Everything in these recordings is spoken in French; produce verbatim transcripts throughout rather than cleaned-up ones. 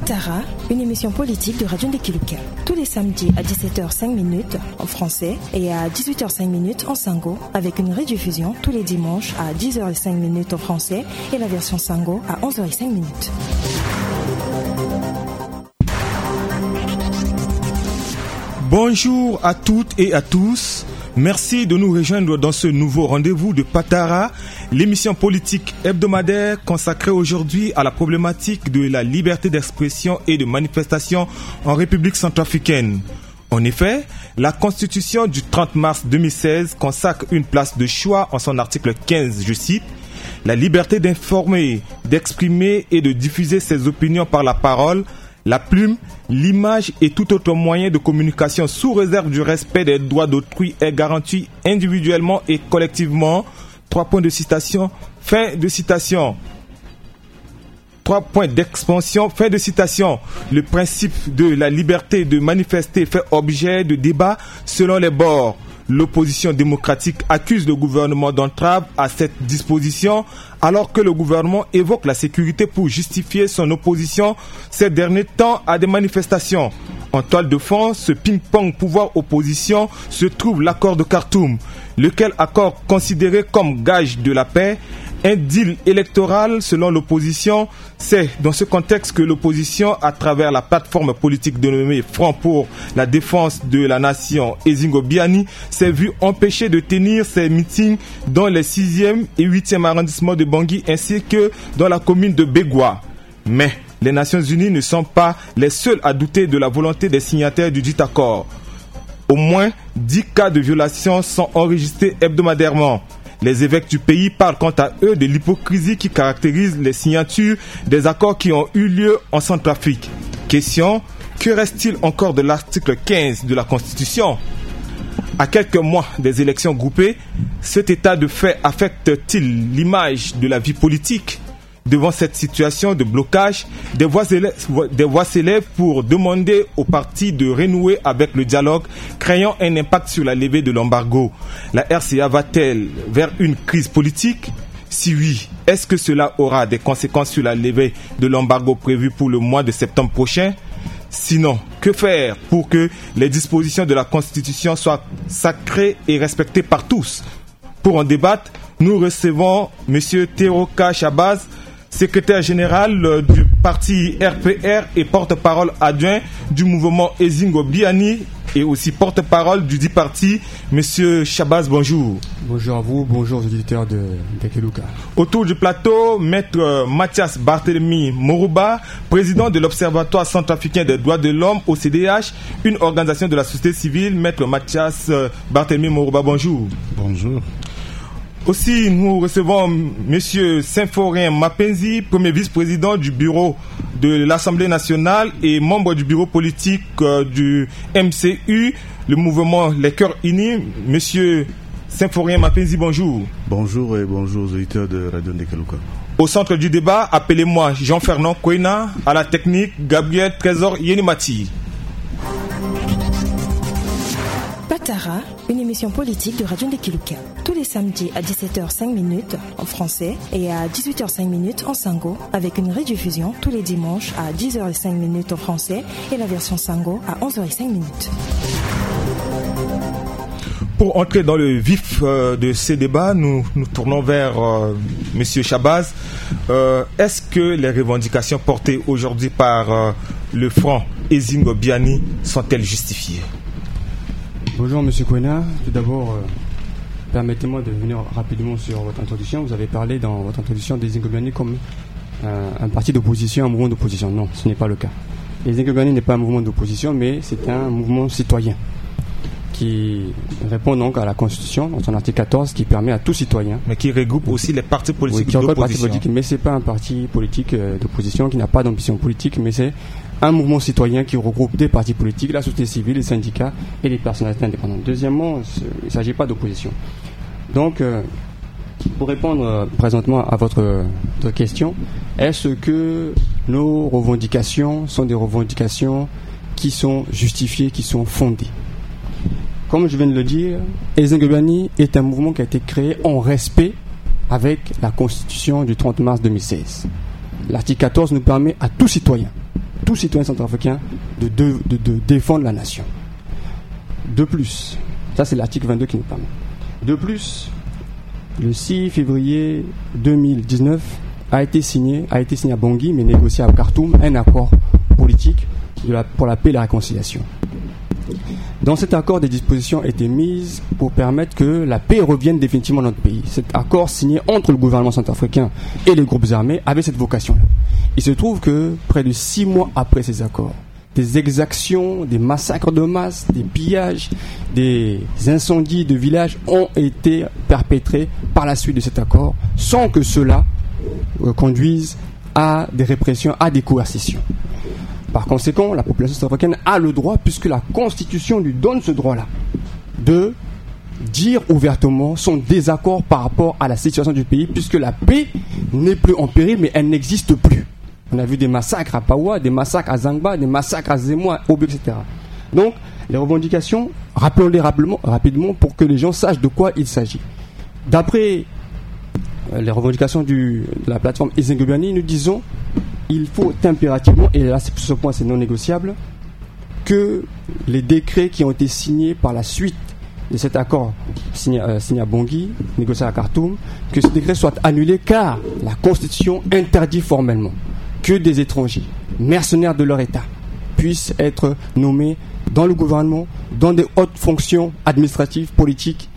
Patara, une émission politique de Radio Ndekeluka. Tous les samedis à dix-sept heures cinq en français et à dix-huit heures cinq en sango, avec une rediffusion tous les dimanches à dix heures cinq en français et la version sango à onze heures cinq. Bonjour à toutes et à tous. Merci de nous rejoindre dans ce nouveau rendez-vous de Patara, l'émission politique hebdomadaire consacrée aujourd'hui à la problématique de la liberté d'expression et de manifestation en République centrafricaine. En effet, la Constitution du trente mars deux mille seize consacre une place de choix en son article quinze, je cite, « La liberté d'informer, d'exprimer et de diffuser ses opinions par la parole, la plume, l'image et tout autre moyen de communication sous réserve du respect des droits d'autrui est garanti individuellement et collectivement. » Trois points de citation, fin de citation. Trois points d'expansion, fin de citation. Le principe de la liberté de manifester fait objet de débat selon les bords. L'opposition démocratique accuse le gouvernement d'entrave à cette disposition, alors que le gouvernement évoque la sécurité pour justifier son opposition ces derniers temps à des manifestations. En toile de fond, ce ping-pong pouvoir-opposition se trouve l'accord de Khartoum, lequel accord considéré comme gage de la paix, un deal électoral selon l'opposition. C'est dans ce contexte que l'opposition, à travers la plateforme politique dénommée Front pour la défense de la nation Ezingo Biani, s'est vue empêchée de tenir ses meetings dans les sixième et huitième arrondissements de Bangui ainsi que dans la commune de Begwa. Mais les Nations Unies ne sont pas les seuls à douter de la volonté des signataires du dit accord. Au moins dix cas de violation sont enregistrés hebdomadairement. Les évêques du pays parlent quant à eux de l'hypocrisie qui caractérise les signatures des accords qui ont eu lieu en Centrafrique. Question, que reste-t-il encore de l'article quinze de la Constitution ? À quelques mois des élections groupées, cet état de fait affecte-t-il l'image de la vie politique ? Devant cette situation de blocage, des voix, élèves, des voix s'élèvent pour demander aux partis de renouer avec le dialogue, créant un impact sur la levée de l'embargo. La R C A va-t-elle vers une crise politique ? Si oui, est-ce que cela aura des conséquences sur la levée de l'embargo prévu pour le mois de septembre prochain ? Sinon, que faire pour que les dispositions de la Constitution soient sacrées et respectées par tous ? Pour en débattre, nous recevons M. Teroka Shabazz, secrétaire général du parti R P R et porte-parole adjoint du mouvement Ezingo Biani et aussi porte-parole du dit parti. Monsieur Shabazz, bonjour. Bonjour à vous, bonjour aux auditeurs de Ndekeluka. Autour du plateau, maître Mathias Barthélemy Morouba, président de l'Observatoire centrafricain des droits de l'homme au C D H, une organisation de la société civile. Maître Mathias Barthélemy Morouba, bonjour. Bonjour. Aussi, nous recevons M. Symphorien Mapenzi, premier vice-président du bureau de l'Assemblée nationale et membre du bureau politique euh, du M C U, le mouvement Les Cœurs Unis. M. Symphorien Mapenzi, bonjour. Bonjour et bonjour aux auditeurs de Radio Ndekeluka. Au centre du débat, appelez-moi Jean-Fernand Kouena, à la technique, Gabriel Trésor Yenimati. Patara, une émission politique de Radio Ndekeluka. Tous les samedis à dix-sept heures cinq en français et à dix-huit heures cinq en sango, avec une rediffusion tous les dimanches à dix heures cinq en français et la version sango à onze heures cinq. Pour entrer dans le vif euh, de ces débats, nous nous tournons vers euh, M. Shabazz. Euh, est-ce que les revendications portées aujourd'hui par euh, le Front Ezingo Biani sont-elles justifiées ? Bonjour M. Kouena. Tout d'abord, euh, permettez-moi de venir rapidement sur votre introduction. Vous avez parlé dans votre introduction des Ezingo Biani comme euh, un parti d'opposition, un mouvement d'opposition. Non, ce n'est pas le cas. Les Ezingo Biani n'est pas un mouvement d'opposition, mais c'est un mouvement citoyen qui répond donc à la Constitution, dans son article quatorze, qui permet à tout citoyen... Mais qui regroupe aussi les partis politiques oui, qui d'opposition. Partis politiques, mais ce n'est pas un parti politique euh, d'opposition qui n'a pas d'ambition politique, mais c'est un mouvement citoyen qui regroupe des partis politiques, la société civile, les syndicats et les personnalités indépendantes. Deuxièmement, il ne s'agit pas d'opposition. Donc, euh, pour répondre euh, présentement à votre, euh, votre question, est-ce que nos revendications sont des revendications qui sont justifiées, qui sont fondées ? Comme je viens de le dire, Ezingo Biani est un mouvement qui a été créé en respect avec la Constitution du trente mars deux mille seize. L'article quatorze nous permet à tout citoyen tout citoyen centrafricain de, de, de, de défendre la nation. De plus, ça c'est l'article vingt-deux qui nous permet. De plus, le six février deux mille dix-neuf a été signé, a été signé à Bangui, mais négocié à Khartoum, un accord politique de la, pour la paix et la réconciliation. Dans cet accord, des dispositions étaient mises pour permettre que la paix revienne définitivement dans notre pays. Cet accord signé entre le gouvernement centrafricain et les groupes armés avait cette vocation-là. Il se trouve que près de six mois après ces accords, des exactions, des massacres de masse, des pillages, des incendies de villages ont été perpétrés par la suite de cet accord, sans que cela euh, conduise à des répressions, à des coercitions. Par conséquent, la population centrafricaine a le droit, puisque la Constitution lui donne ce droit-là, de dire ouvertement son désaccord par rapport à la situation du pays, puisque la paix n'est plus en péril, mais elle n'existe plus. On a vu des massacres à Pawa, des massacres à Zangba, des massacres à Zemo, à Obi, et cetera. Donc, les revendications, rappelons-les rapidement, rapidement pour que les gens sachent de quoi il s'agit. D'après les revendications du, de la plateforme Ezingobiani, nous disons il faut impérativement, et là sur ce point c'est non négociable, que les décrets qui ont été signés par la suite de cet accord signé, euh, signé à Bangui, négocié à Khartoum, que ces décrets soient annulés, car la Constitution interdit formellement que des étrangers, mercenaires de leur État, puissent être nommés dans le gouvernement, dans des hautes fonctions administratives, politiques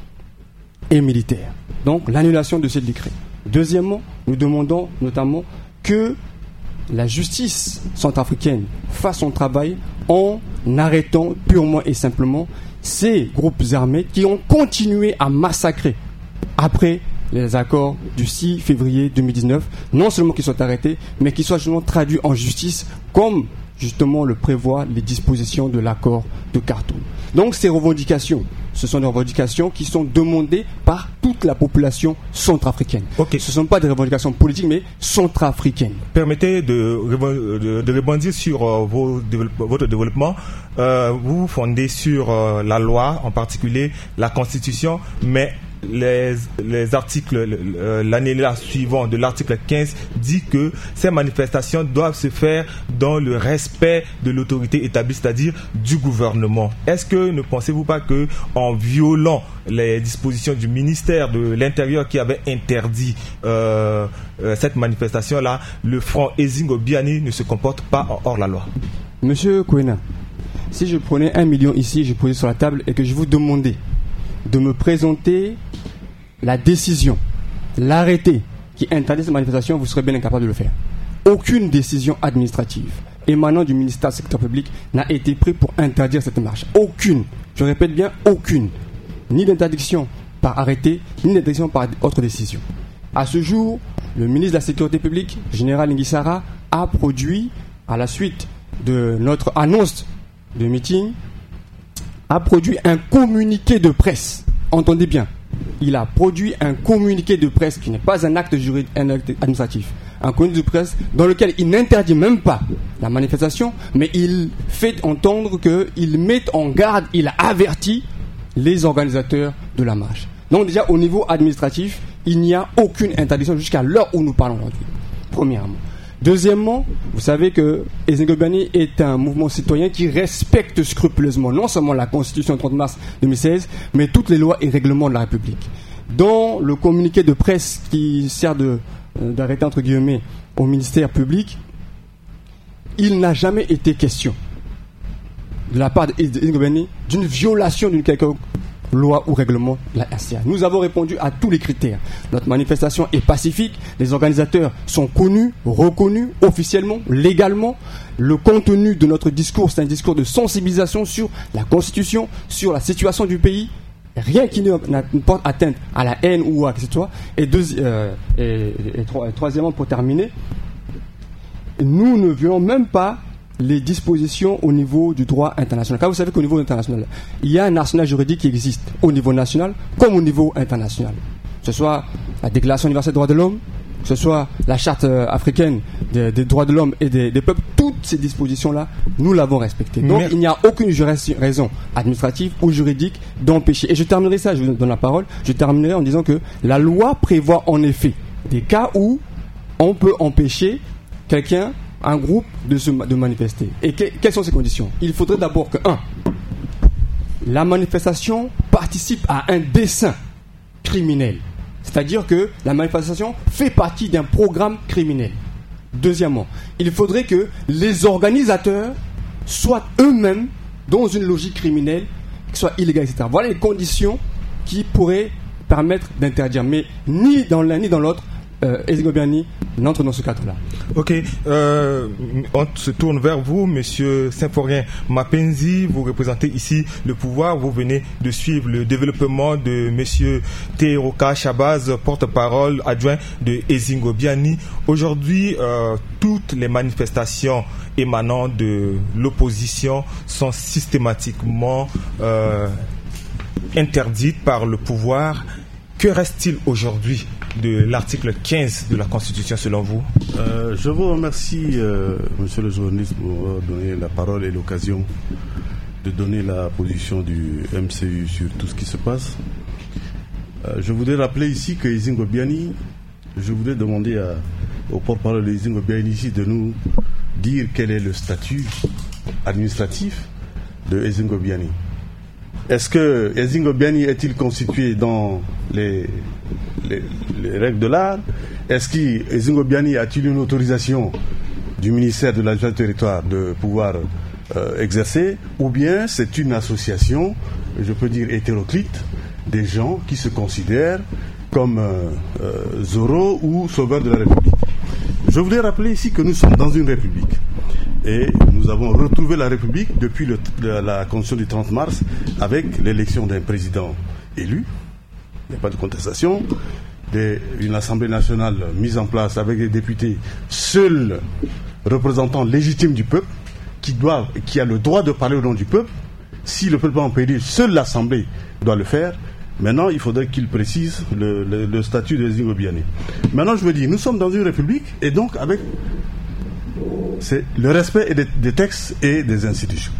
et militaires. Donc l'annulation de ces décrets. Deuxièmement, nous demandons notamment que la justice centrafricaine fasse son travail en arrêtant purement et simplement ces groupes armés qui ont continué à massacrer après les accords du six février deux mille dix-neuf, non seulement qu'ils soient arrêtés, mais qu'ils soient justement traduits en justice comme justement le prévoient les dispositions de l'accord de Khartoum. Donc ces revendications, ce sont des revendications qui sont demandées par toute la population centrafricaine. Okay. Ce ne sont pas des revendications politiques, mais centrafricaines. Permettez de, de, de rebondir sur euh, vos, votre développement. Euh, vous vous fondez sur euh, la loi, en particulier la Constitution, mais les, les articles, l'année suivante de l'article quinze dit que ces manifestations doivent se faire dans le respect de l'autorité établie, c'est-à-dire du gouvernement. Est-ce que ne pensez-vous pas que en violant les dispositions du ministère de l'Intérieur qui avait interdit euh, euh, cette manifestation-là, le front Ezingobiani ne se comporte pas en hors la loi? Monsieur Kouena, si je prenais un million ici, je posais sur la table et que je vous demandais de me présenter la décision, l'arrêté qui interdit cette manifestation, vous serez bien incapable de le faire. Aucune décision administrative émanant du ministère du secteur public n'a été prise pour interdire cette marche. Aucune, je répète bien, aucune. Ni d'interdiction par arrêté, ni d'interdiction par autre décision. À ce jour, le ministre de la Sécurité publique, général Nguissara, a produit, à la suite de notre annonce de meeting, a produit un communiqué de presse. Entendez bien, il a produit un communiqué de presse qui n'est pas un acte juridique, un acte administratif. Un communiqué de presse dans lequel il n'interdit même pas la manifestation, mais il fait entendre qu'il met en garde, il avertit les organisateurs de la marche. Donc déjà au niveau administratif, il n'y a aucune interdiction jusqu'à l'heure où nous parlons aujourd'hui. Premièrement. Deuxièmement, vous savez que Ezingobiani est un mouvement citoyen qui respecte scrupuleusement non seulement la Constitution du trente mars deux mille seize, mais toutes les lois et règlements de la République. Dans le communiqué de presse qui sert de, euh, d'arrêté entre guillemets au ministère public, il n'a jamais été question de la part d'Ezingobiani d'une violation d'une quelconque loi ou règlement de la R C A. Nous avons répondu à tous les critères. Notre manifestation est pacifique, les organisateurs sont connus, reconnus officiellement, légalement. Le contenu de notre discours, c'est un discours de sensibilisation sur la Constitution, sur la situation du pays. Rien qui ne, ne porte atteinte à la haine ou à ce que ce soit. Et, deux, euh, et, et, et, trois, et troisièmement, pour terminer, nous ne violons même pas les dispositions au niveau du droit international. Car vous savez qu'au niveau international, il y a un arsenal juridique qui existe au niveau national comme au niveau international. Que ce soit la Déclaration universelle des droits de l'homme, que ce soit la Charte africaine des, des droits de l'homme et des, des peuples, toutes ces dispositions-là, nous l'avons respectées. Donc il n'y a aucune raison administrative ou juridique d'empêcher. Et je terminerai ça, je vous donne la parole, je terminerai en disant que la loi prévoit en effet des cas où on peut empêcher quelqu'un un groupe de, se, de manifester. Et que, quelles sont ces conditions? Il faudrait d'abord que, un, la manifestation participe à un dessein criminel. C'est-à-dire que la manifestation fait partie d'un programme criminel. Deuxièmement, il faudrait que les organisateurs soient eux-mêmes dans une logique criminelle, qui soit illégale, et cetera. Voilà les conditions qui pourraient permettre d'interdire. Mais ni dans l'un ni dans l'autre, euh, Ezingo Biani n'entre dans ce cadre-là. Ok, euh, on se tourne vers vous, Monsieur Symphorien Mapenzi. Vous représentez ici le pouvoir. Vous venez de suivre le développement de Monsieur Teroka Shabazz, porte-parole adjoint de Ezingo Biani. Aujourd'hui, euh, toutes les manifestations émanant de l'opposition sont systématiquement euh, interdites par le pouvoir. Que reste-t-il aujourd'hui de l'article quinze de la Constitution selon vous? euh, Je vous remercie, euh, monsieur le journaliste, pour donner la parole et l'occasion de donner la position du M C U sur tout ce qui se passe. Euh, je voudrais rappeler ici que Ezingo Biani, je voudrais demander à, au porte-parole de Ezingo Biani ici de nous dire quel est le statut administratif de Ezingo Biani. Est-ce que Ezingo Biani est-il constitué dans les, les, les règles de l'art? Est-ce qu'Ezingo Biani a-t-il une autorisation du ministère de l'Administration du territoire de pouvoir euh, exercer? Ou bien c'est une association, je peux dire hétéroclite, des gens qui se considèrent comme euh, euh, Zorro ou sauveurs de la République? Je voudrais rappeler ici que nous sommes dans une République. Et nous avons retrouvé la République depuis le, la, la Constitution du trente mars avec l'élection d'un président élu. Il n'y a pas de contestation. Des, une Assemblée nationale mise en place avec des députés, seuls représentants légitimes du peuple, qui, doivent, qui a le droit de parler au nom du peuple. Si le peuple va en payer, seule l'Assemblée doit le faire. Maintenant, il faudrait qu'il précise le, le, le statut de Ezingo Biani. Maintenant, je veux dire, nous sommes dans une République et donc avec... c'est le respect des, des textes et des institutions.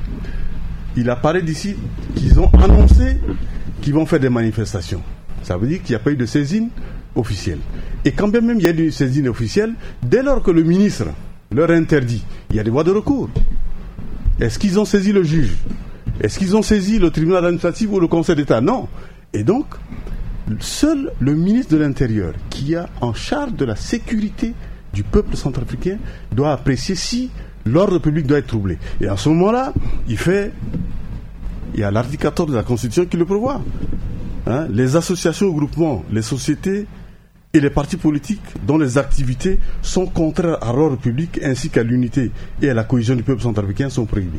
Il apparaît d'ici qu'ils ont annoncé qu'ils vont faire des manifestations. Ça veut dire qu'il n'y a pas eu de saisine officielle. Et quand bien même il y a eu une saisine officielle, dès lors que le ministre leur interdit, il y a des voies de recours. Est-ce qu'ils ont saisi le juge? Est-ce qu'ils ont saisi le tribunal administratif ou le Conseil d'État? Non. Et donc, seul le ministre de l'Intérieur, qui a en charge de la sécurité du peuple centrafricain, doit apprécier si l'ordre public doit être troublé. Et à ce moment-là, il fait... Il y a l'article quatorze de la Constitution qui le prévoit. Hein, les associations, groupements, les sociétés et les partis politiques dont les activités sont contraires à l'ordre public ainsi qu'à l'unité et à la cohésion du peuple centrafricain sont prohibées.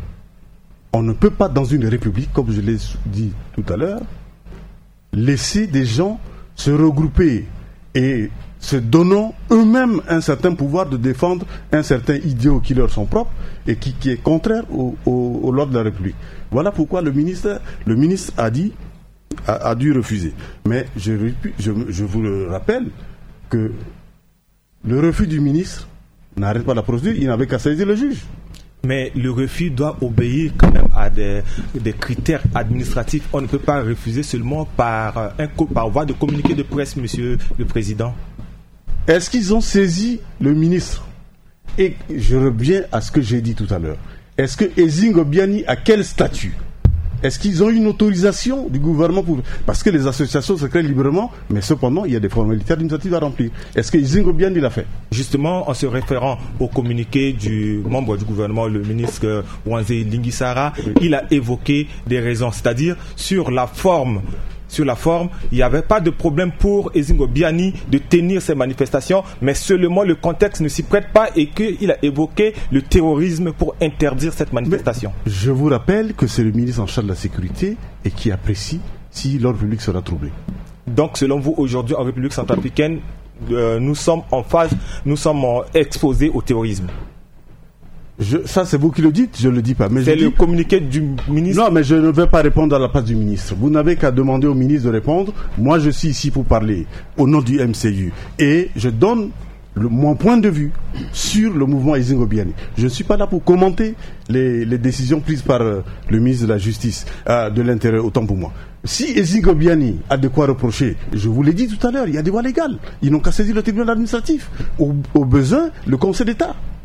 On ne peut pas, dans une république, comme je l'ai dit tout à l'heure, laisser des gens se regrouper et se donnant eux-mêmes un certain pouvoir de défendre un certain idéal qui leur sont propres et qui, qui est contraire au, au, au l'ordre de la République. Voilà pourquoi le ministre, le ministre a dit, a, a dû refuser. Mais je, je, je vous le rappelle que le refus du ministre n'arrête pas la procédure, il n'avait qu'à saisir le juge. Mais le refus doit obéir quand même à des, des critères administratifs. On ne peut pas refuser seulement par, un, par voie de communiqué de presse, monsieur le président. Est-ce qu'ils ont saisi le ministre? Et je reviens à ce que j'ai dit tout à l'heure. Est-ce que Ezingo Biani a quel statut? Est-ce qu'ils ont une autorisation du gouvernement pour... Parce que les associations se créent librement, mais cependant, il y a des formalités administratives à remplir. Est-ce que Ezingo Biani l'a fait? Justement, en se référant au communiqué du membre du gouvernement, le ministre Wanze Lingisara, oui. Il a évoqué des raisons, c'est-à-dire sur la forme. Sur la forme, il n'y avait pas de problème pour Ezingo Biani de tenir ces manifestations, mais seulement le contexte ne s'y prête pas et qu'il a évoqué le terrorisme pour interdire cette manifestation. Mais je vous rappelle que c'est le ministre en charge de la sécurité et qui apprécie si l'ordre public sera troublé. Donc, selon vous, aujourd'hui, en République centrafricaine, euh, nous sommes en phase, nous sommes euh, exposés au terrorisme. Je, ça c'est vous qui le dites, je ne le dis pas. Mais c'est je le dis... communiqué du ministre. Non, mais je ne vais pas répondre à la place du ministre. Vous n'avez qu'à demander au ministre de répondre. Moi, je suis ici pour parler au nom du M C U. Et je donne le, mon point de vue sur le mouvement Ezingo Biani. Je ne suis pas là pour commenter les, les décisions prises par euh, le ministre de la Justice, euh, de l'Intérieur, autant pour moi. Si Ezingo Biani a de quoi reprocher, je vous l'ai dit tout à l'heure, il y a des voies légales. Ils n'ont qu'à saisir le tribunal administratif. Au, au besoin, le Conseil d'État.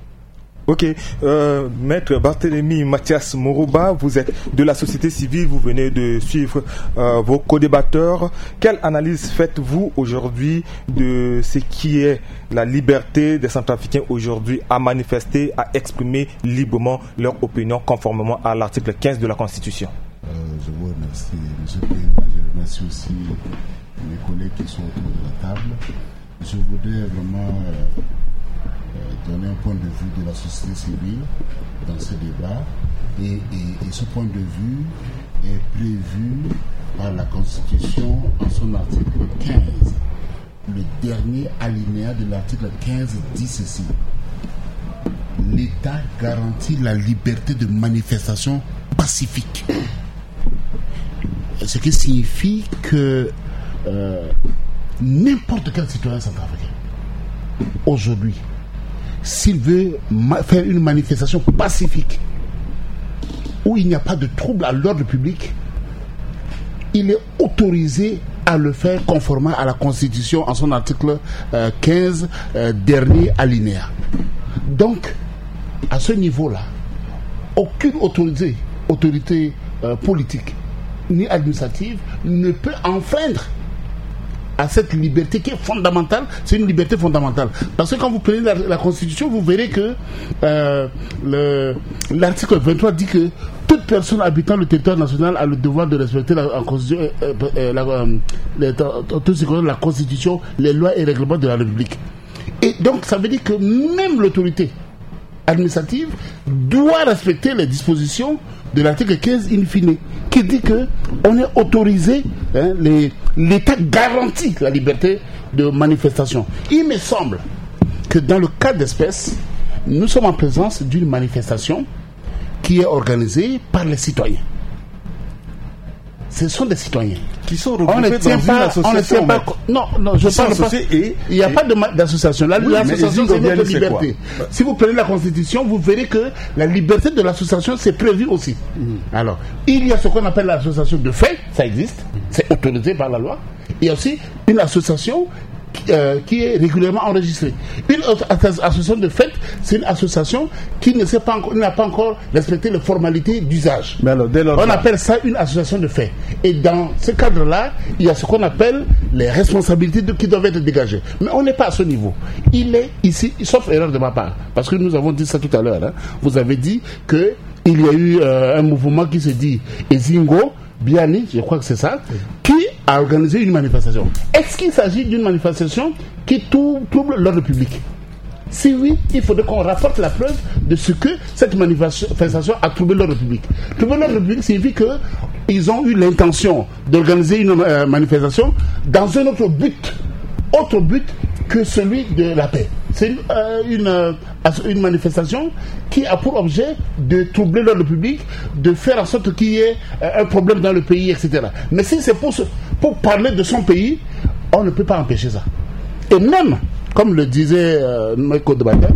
Ok, euh, Maître Barthélémy Mathias Moroba, vous êtes de la société civile, vous venez de suivre euh, vos co-débatteurs. Quelle analyse faites-vous aujourd'hui de ce qui est la liberté des Centrafricains aujourd'hui à manifester, à exprimer librement leur opinion conformément à l'article quinze de la Constitution? euh, Je vous remercie, M. le Président. Je remercie aussi mes collègues qui sont autour de la table. Je voudrais vraiment euh, donner un point de vue de la société civile dans ce débat et, et, et ce point de vue est prévu par la Constitution en son article quinze. Le dernier alinéa de l'article quinze dit ceci: l'État garantit la liberté de manifestation pacifique. Ce qui signifie que euh, n'importe quel citoyen centrafricain aujourd'hui, s'il veut ma- faire une manifestation pacifique où il n'y a pas de trouble à l'ordre public, il est autorisé à le faire conformément à la Constitution en son article euh, quinze, euh, dernier alinéa. Donc, à ce niveau-là, aucune autorité, autorité euh, politique ni administrative ne peut enfreindre à cette liberté qui est fondamentale. C'est une liberté fondamentale. Parce que quand vous prenez la, la Constitution, vous verrez que euh, le, l'article vingt-trois dit que toute personne habitant le territoire national a le devoir de respecter la, la Constitution, euh, euh, la, euh, les, tout ce qu'on appelle la Constitution, les lois et règlements de la République. Et donc, ça veut dire que même l'autorité administrative doit respecter les dispositions de l'article quinze in fine, qui dit que on est autorisé, hein, les, l'État garantit la liberté de manifestation. Il me semble que dans le cas d'espèce, nous sommes en présence d'une manifestation qui est organisée par les citoyens. Ce sont des citoyens qui sont on ne regroupés tient dans pas, une association. on ne tient pas, non, non, je Ils sont parle pas. associés et- Il n'y a et- pas de ma- d'association. La- Oui, l'association, mais c'est Ezingo notre Biani, c'est quoi? liberté. Si vous prenez la Constitution, vous verrez que la liberté de l'association, c'est prévu aussi. Alors, il y a ce qu'on appelle l'association de fait, ça existe, c'est autorisé par la loi. Il y a aussi une association qui, euh, qui est régulièrement enregistrée. Une autre asso- association de fait, c'est une association qui ne sait pas encore, n'a pas encore respecté les formalités d'usage. Mais alors, dès lors, On appelle ça une association de fait. Et dans ce cadre-là, il y a ce qu'on appelle les responsabilités de, qui doivent être dégagées. Mais on n'est pas à ce niveau. Il est ici, sauf erreur de ma part, parce que nous avons dit ça tout à l'heure. Hein. Vous avez dit que il y a eu euh, un mouvement qui se dit Ezingo Biani, je crois que c'est ça, qui a organisé une manifestation. Est-ce qu'il s'agit d'une manifestation qui tou- trouble l'ordre public? Si oui, il faudrait qu'on rapporte la preuve de ce que cette manifestation a troublé l'ordre public. Troubler l'ordre public signifie qu'ils ont eu l'intention d'organiser une euh, manifestation dans un autre but, autre but que celui de la paix. C'est une, euh, une, euh, une manifestation qui a pour objet de troubler l'ordre public, de faire en sorte qu'il y ait euh, un problème dans le pays, et cetera. Mais si c'est pour, pour parler de son pays, on ne peut pas empêcher ça. Et même, comme le disait euh, notre co-débatteur,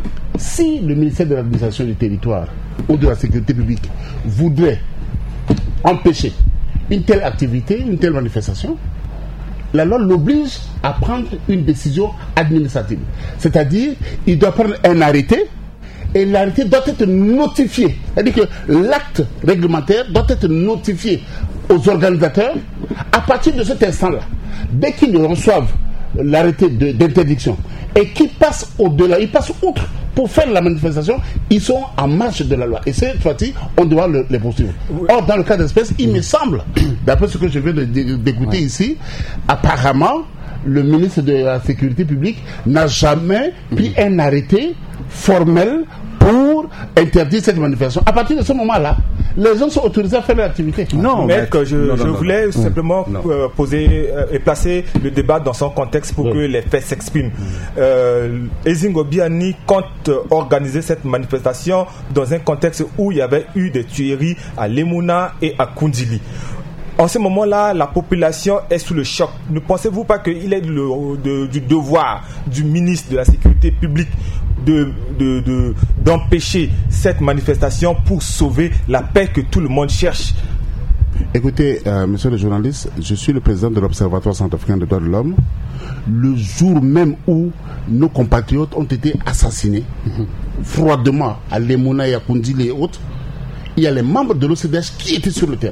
si le ministère de l'administration du territoire ou de la sécurité publique voudrait empêcher une telle activité, une telle manifestation, la loi l'oblige à prendre une décision administrative. C'est-à-dire, il doit prendre un arrêté et l'arrêté doit être notifié. C'est-à-dire que l'acte réglementaire doit être notifié aux organisateurs à partir de cet instant-là. Dès qu'ils reçoivent l'arrêté de, d'interdiction et qu'ils passent au-delà, ils passent outre pour faire la manifestation, ils sont en marge de la loi. Et cette fois-ci, on doit le, les poursuivre. Or, dans le cas d'espèce, il me semble, d'après ce que je viens de, de, d'écouter ouais. ici, apparemment, le ministre de la Sécurité publique n'a jamais pris mmh. un arrêté formel pour interdire cette manifestation. À partir de ce moment-là, les gens sont autorisés à faire leur activité. Non, mais que je, non, non, je voulais non. simplement euh, poser euh, et placer le débat dans son contexte pour oui. que les faits s'expriment. Euh, Ezingo Biani compte organiser cette manifestation dans un contexte où il y avait eu des tueries à Lemuna et à Kundili. En ce moment-là, la population est sous le choc. Ne pensez-vous pas qu'il est le, de, du devoir du ministre de la Sécurité publique de, de, de, d'empêcher cette manifestation pour sauver la paix que tout le monde cherche? Écoutez, euh, monsieur le journaliste, je suis le président de l'Observatoire centrafricain des droits de l'homme. Le jour même où nos compatriotes ont été assassinés, mm-hmm. froidement à Lemona et à Kundile et autres, il y a les membres de l'O C D H qui étaient sur le terrain.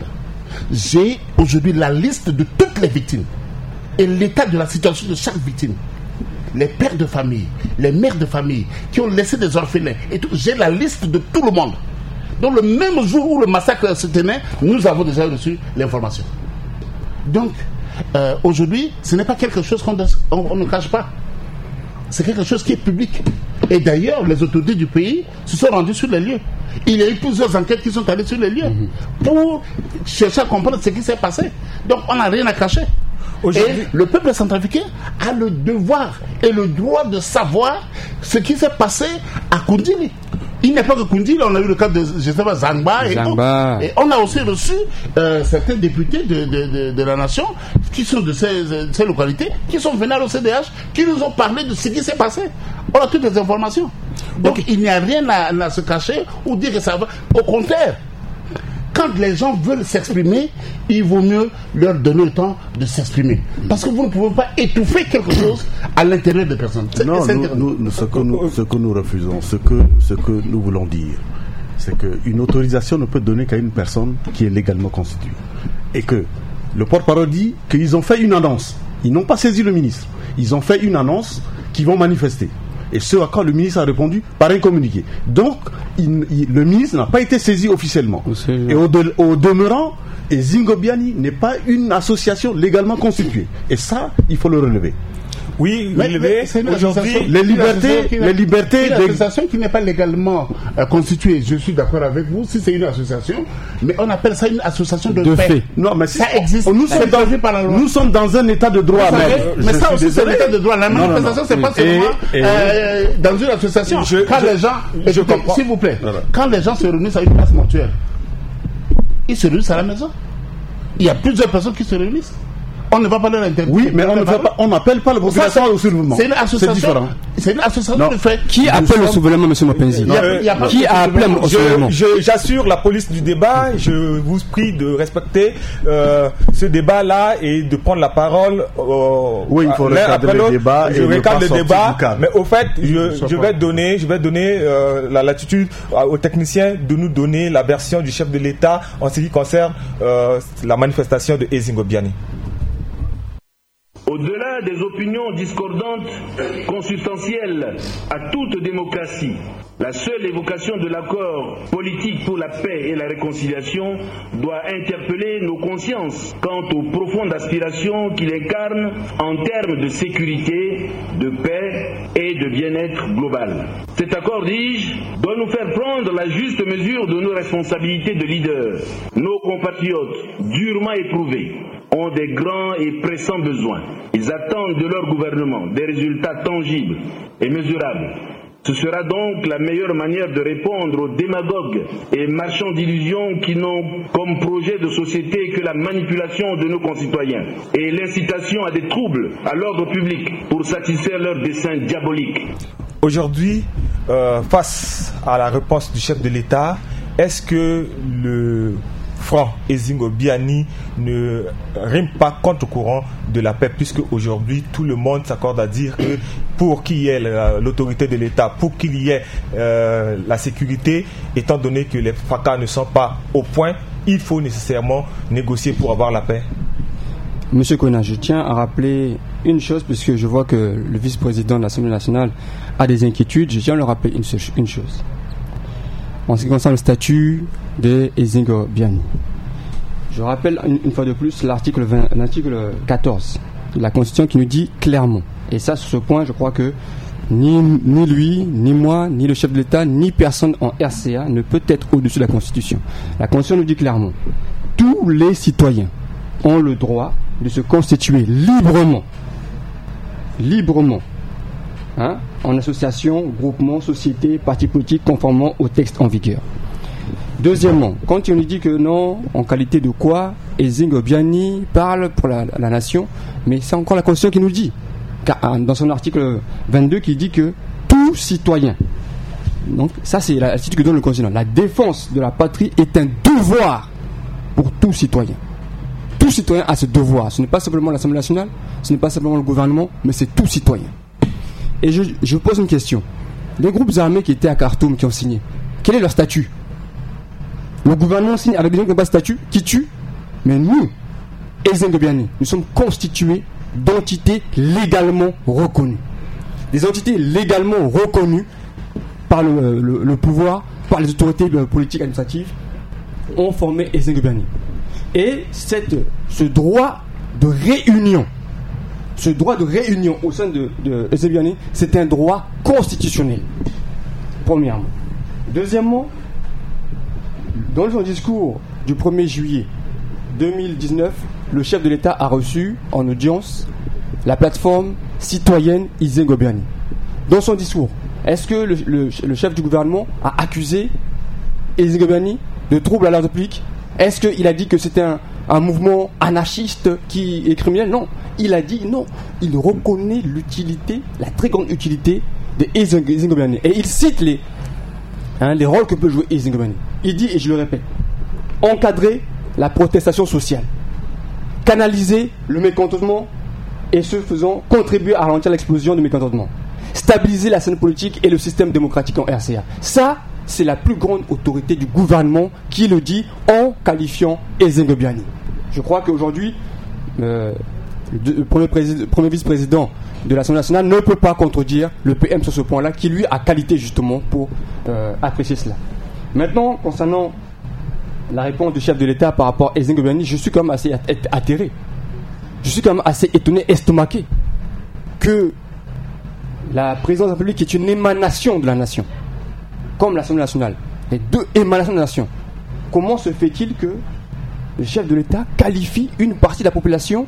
J'ai aujourd'hui la liste de toutes les victimes et l'état de la situation de chaque victime. Les pères de famille, les mères de famille qui ont laissé des orphelins et tout. J'ai la liste de tout le monde. Donc le même jour où le massacre se tenait, nous avons déjà reçu l'information. Donc euh, aujourd'hui, ce n'est pas quelque chose qu'on on, on ne cache pas. C'est quelque chose qui est public. Et d'ailleurs, les autorités du pays se sont rendues sur les lieux. Il y a eu plusieurs enquêtes qui sont allées sur les lieux mmh. pour chercher à comprendre ce qui s'est passé. Donc on n'a rien à cacher. Aujourd'hui, et le peuple centrafricain a le devoir et le droit de savoir ce qui s'est passé à Kundili. Il n'y a pas que Kundili, on a eu le cas de, je sais pas, Zangba, Zangba. Et, et on a aussi reçu euh, certains députés de, de, de, de la nation qui sont de ces, de ces localités, qui sont venus au C D H, qui nous ont parlé de ce qui s'est passé. On a toutes les informations. Donc il n'y a rien à, à se cacher ou dire que ça va. Au contraire, quand les gens veulent s'exprimer, il vaut mieux leur donner le temps de s'exprimer. Parce que vous ne pouvez pas étouffer quelque chose à l'intérieur des personnes. C'est, non, c'est nous, nous, ce, que nous, ce que nous refusons, ce que, ce que nous voulons dire, c'est qu'une autorisation ne peut donner qu'à une personne qui est légalement constituée. Et que le porte-parole dit qu'ils ont fait une annonce. Ils n'ont pas saisi le ministre. Ils ont fait une annonce qu'ils vont manifester. Et ce à quoi le ministre a répondu par un communiqué. Donc, il, il, le ministre n'a pas été saisi officiellement. Et au, de, au demeurant, Ezingo Biani n'est pas une association légalement constituée. Et ça, il faut le relever. Oui, relever. Aujourd'hui, les libertés, les libertés. Une association qui n'est pas légalement euh, constituée. Je suis d'accord avec vous. Si c'est une association, mais on appelle ça une association de, de fait. fait. Non, mais si ça existe. Nous sommes, dans, par la loi. Nous sommes dans un état de droit. Mais, mais, mais ça aussi, c'est un état de droit. La manifestation, c'est pas seulement et, et, euh, dans une association. Je, quand je, les gens, je écoutez, s'il vous plaît, voilà. Quand les gens se réunissent à une place mortuaire, ils se réunissent à la maison. Il y a plusieurs personnes qui se réunissent. On ne va pas leur interdire. Oui, mais on ne fait pas, on n'appelle pas le population au soulèvement. C'est une association. C'est différent. C'est une association de fait. Qui appelle au soulèvement, M. Mapenzi? Qui a appelé au soulèvement? J'assure la police du débat. Je vous prie de respecter euh, ce débat-là et de prendre la parole. Euh, oui, il faut recadrer le débat. Je recadre le débat, mais au fait, je, je vais donner, je vais donner euh, la latitude aux techniciens de nous donner la version du chef de l'État en ce qui concerne euh, la manifestation de Ezingo Biani. Au-delà des opinions discordantes consubstantielles à toute démocratie, la seule évocation de l'accord politique pour la paix et la réconciliation doit interpeller nos consciences quant aux profondes aspirations qu'il incarne en termes de sécurité, de paix et de bien-être global. Cet accord, dis-je, doit nous faire prendre la juste mesure de nos responsabilités de leaders. Nos compatriotes, durement éprouvés, ont des grands et pressants besoins. Ils attendent de leur gouvernement des résultats tangibles et mesurables. Ce sera donc la meilleure manière de répondre aux démagogues et marchands d'illusions qui n'ont comme projet de société que la manipulation de nos concitoyens et l'incitation à des troubles à l'ordre public pour satisfaire leurs desseins diaboliques. Aujourd'hui, euh, face à la réponse du chef de l'État, est-ce que le Front Ezingo Biani ne rime pas contre-courant de la paix, puisque aujourd'hui tout le monde s'accorde à dire que pour qu'il y ait l'autorité de l'État, pour qu'il y ait euh, la sécurité, étant donné que les fracas ne sont pas au point, il faut nécessairement négocier pour avoir la paix? Monsieur Kona, je tiens à rappeler une chose, puisque je vois que le vice-président de l'Assemblée nationale a des inquiétudes. Je tiens à le rappeler une, une chose. En ce qui concerne le statut de Ezingo Biani, je rappelle une, une fois de plus l'article, vingt, l'article quatorze de la Constitution qui nous dit clairement, et ça sur ce point je crois que ni, ni lui, ni moi, ni le chef de l'État, ni personne en R C A ne peut être au-dessus de la Constitution. La Constitution nous dit clairement, tous les citoyens ont le droit de se constituer librement, librement, Hein, en association, groupement, société, parti politique, conformément au texte en vigueur. Deuxièmement, quand on nous dit que non, en qualité de quoi, Ezingo Biani parle pour la, la nation, mais c'est encore la Constitution qui nous le dit. Car, dans son article vingt-deux qui dit que tout citoyen, donc ça c'est l'attitude que donne le Constitution, la défense de la patrie est un devoir pour tout citoyen. Tout citoyen a ce devoir. Ce n'est pas simplement l'Assemblée nationale, ce n'est pas simplement le gouvernement, mais c'est tout citoyen. Et je, je pose une question. les groupes armés qui étaient à Khartoum, qui ont signé, quel est leur statut? Le gouvernement signe avec des gens qui n'ont pas de statut, qui tuent. Mais nous, Ezengobiani, nous sommes constitués d'entités légalement reconnues. Des entités légalement reconnues par le, le, le pouvoir, par les autorités politiques administratives, ont formé Ezengobiani. Et cette, ce droit de réunion, ce droit de réunion au sein de, de Ezengobiani, c'est un droit constitutionnel. Premièrement. Deuxièmement, dans son discours du premier juillet deux mille dix-neuf, le chef de l'État a reçu en audience la plateforme citoyenne Ezengobiani. Dans son discours, est-ce que le, le, le chef du gouvernement a accusé Ezengobiani de trouble à l'ordre public? Est-ce qu'il a dit que c'était un, un mouvement anarchiste qui est criminel? Non. Il a dit non. Il reconnaît l'utilité, la très grande utilité de Ezengobiani. Et il cite les, hein, les rôles que peut jouer Ezengobiani. Il dit, et je le répète, encadrer la protestation sociale, canaliser le mécontentement et ce faisant contribuer à ralentir l'explosion du mécontentement, stabiliser la scène politique et le système démocratique en R C A. Ça, c'est la plus grande autorité du gouvernement qui le dit en qualifiant Ezengobiani. Je crois qu'aujourd'hui, euh, le premier, premier vice-président de l'Assemblée nationale ne peut pas contredire le P M sur ce point-là, qui lui a qualité justement pour euh, apprécier cela. Maintenant, concernant la réponse du chef de l'État par rapport à Ezengobiani, je suis quand même assez atterré. Je suis quand même assez étonné, estomaqué, que la présidence de la République est une émanation de la nation, comme l'Assemblée nationale, les deux émanations de la nation. Comment se fait-il que le chef de l'État qualifie une partie de la population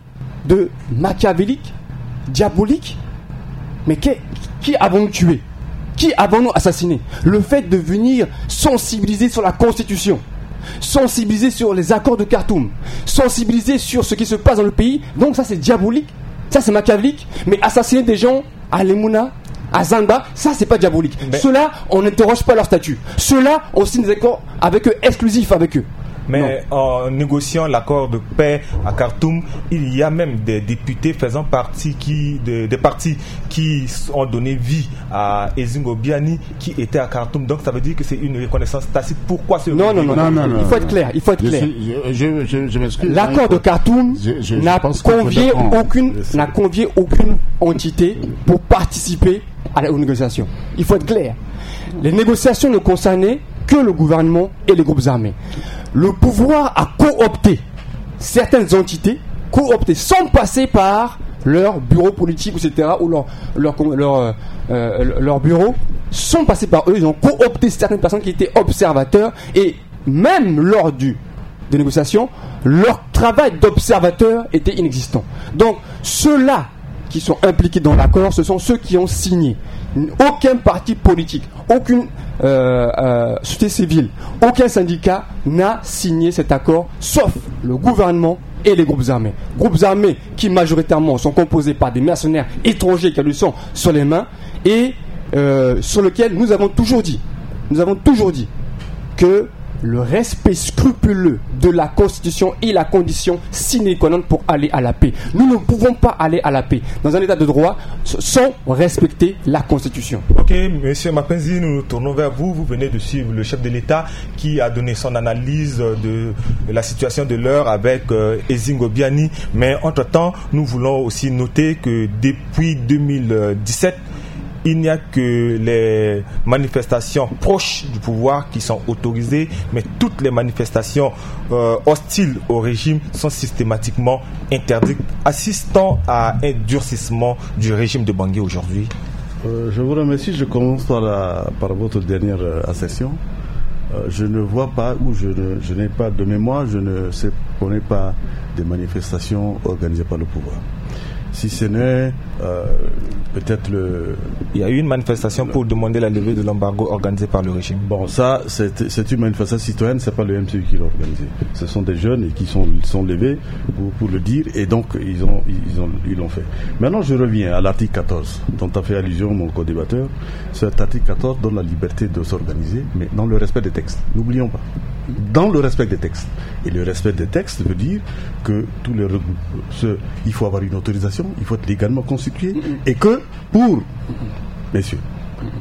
de machiavélique, diabolique? Mais qui, qui avons-nous tué? Qui avons-nous assassiné? Le fait de venir sensibiliser sur la Constitution, sensibiliser sur les accords de Khartoum, sensibiliser sur ce qui se passe dans le pays, donc ça c'est diabolique, ça c'est machiavélique. Mais assassiner des gens à Lemouna, à Zamba, ça c'est pas diabolique. Mais ceux-là, on n'interroge pas leur statut. Ceux-là, on signe des accords avec eux, exclusifs avec eux. Mais non. En négociant l'accord de paix à Khartoum, il y a même des députés faisant partie qui, de, des partis qui ont donné vie à Ezengobiani qui était à Khartoum. Donc ça veut dire que c'est une reconnaissance tacite. Pourquoi ce non, non, non, non, non, non, il faut être clair. Il faut être je clair. Suis, je, je, je m'excuse. L'accord de Khartoum je, je, n'a, je convié aucune, n'a convié aucune entité pour participer à la, aux négociations. Il faut être clair. Les négociations ne concernaient que le gouvernement et les groupes armés. Le pouvoir a coopté certaines entités, coopté sans passer par leur bureau politique, et cetera, ou leur, leur, leur, euh, leur bureau, sans passer par eux. Ils ont coopté certaines personnes qui étaient observateurs, et même lors du, des négociations, leur travail d'observateur était inexistant. Donc, ceux-là qui sont impliqués dans l'accord, ce sont ceux qui ont signé. Aucun parti politique, aucune euh, euh, société civile, aucun syndicat n'a signé cet accord, sauf le gouvernement et les groupes armés. Groupes armés qui majoritairement sont composés par des mercenaires étrangers qui ont du sang sur les mains et euh, sur lequel nous avons toujours dit, nous avons toujours dit que le respect scrupuleux de la Constitution est la condition sine qua non pour aller à la paix. Nous ne pouvons pas aller à la paix dans un état de droit sans respecter la Constitution. Ok, monsieur Mapenzi, nous nous tournons vers vous. Vous venez de suivre le chef de l'État qui a donné son analyse de la situation de l'heure avec euh, Ezengobiani. Mais entre-temps, nous voulons aussi noter que depuis deux mille dix-sept, il n'y a que les manifestations proches du pouvoir qui sont autorisées, mais toutes les manifestations euh, hostiles au régime sont systématiquement interdites, assistant à un durcissement du régime de Bangui aujourd'hui. Euh, je vous remercie. Je commence par, la, par votre dernière euh, assertion. Euh, je ne vois pas, ou je, ne, je n'ai pas de mémoire, je ne sais, connais pas des manifestations organisées par le pouvoir. Si ce n'est euh, peut-être le... Il y a eu une manifestation le... pour demander la levée de l'embargo organisée par le régime. Bon, ça, c'est, c'est une manifestation citoyenne, c'est pas le M C U qui l'a organisée. Ce sont des jeunes qui sont, sont levés pour, pour le dire, et donc ils, ont, ils, ont, ils l'ont fait. Maintenant, je reviens à l'article quatorze, dont a fait allusion mon co-débatteur. Cet article quatorze donne la liberté de s'organiser, mais dans le respect des textes. N'oublions pas. Dans le respect des textes. Et le respect des textes veut dire que tous les ce, il faut avoir une autorisation, il faut être légalement constitué, et que pour, messieurs,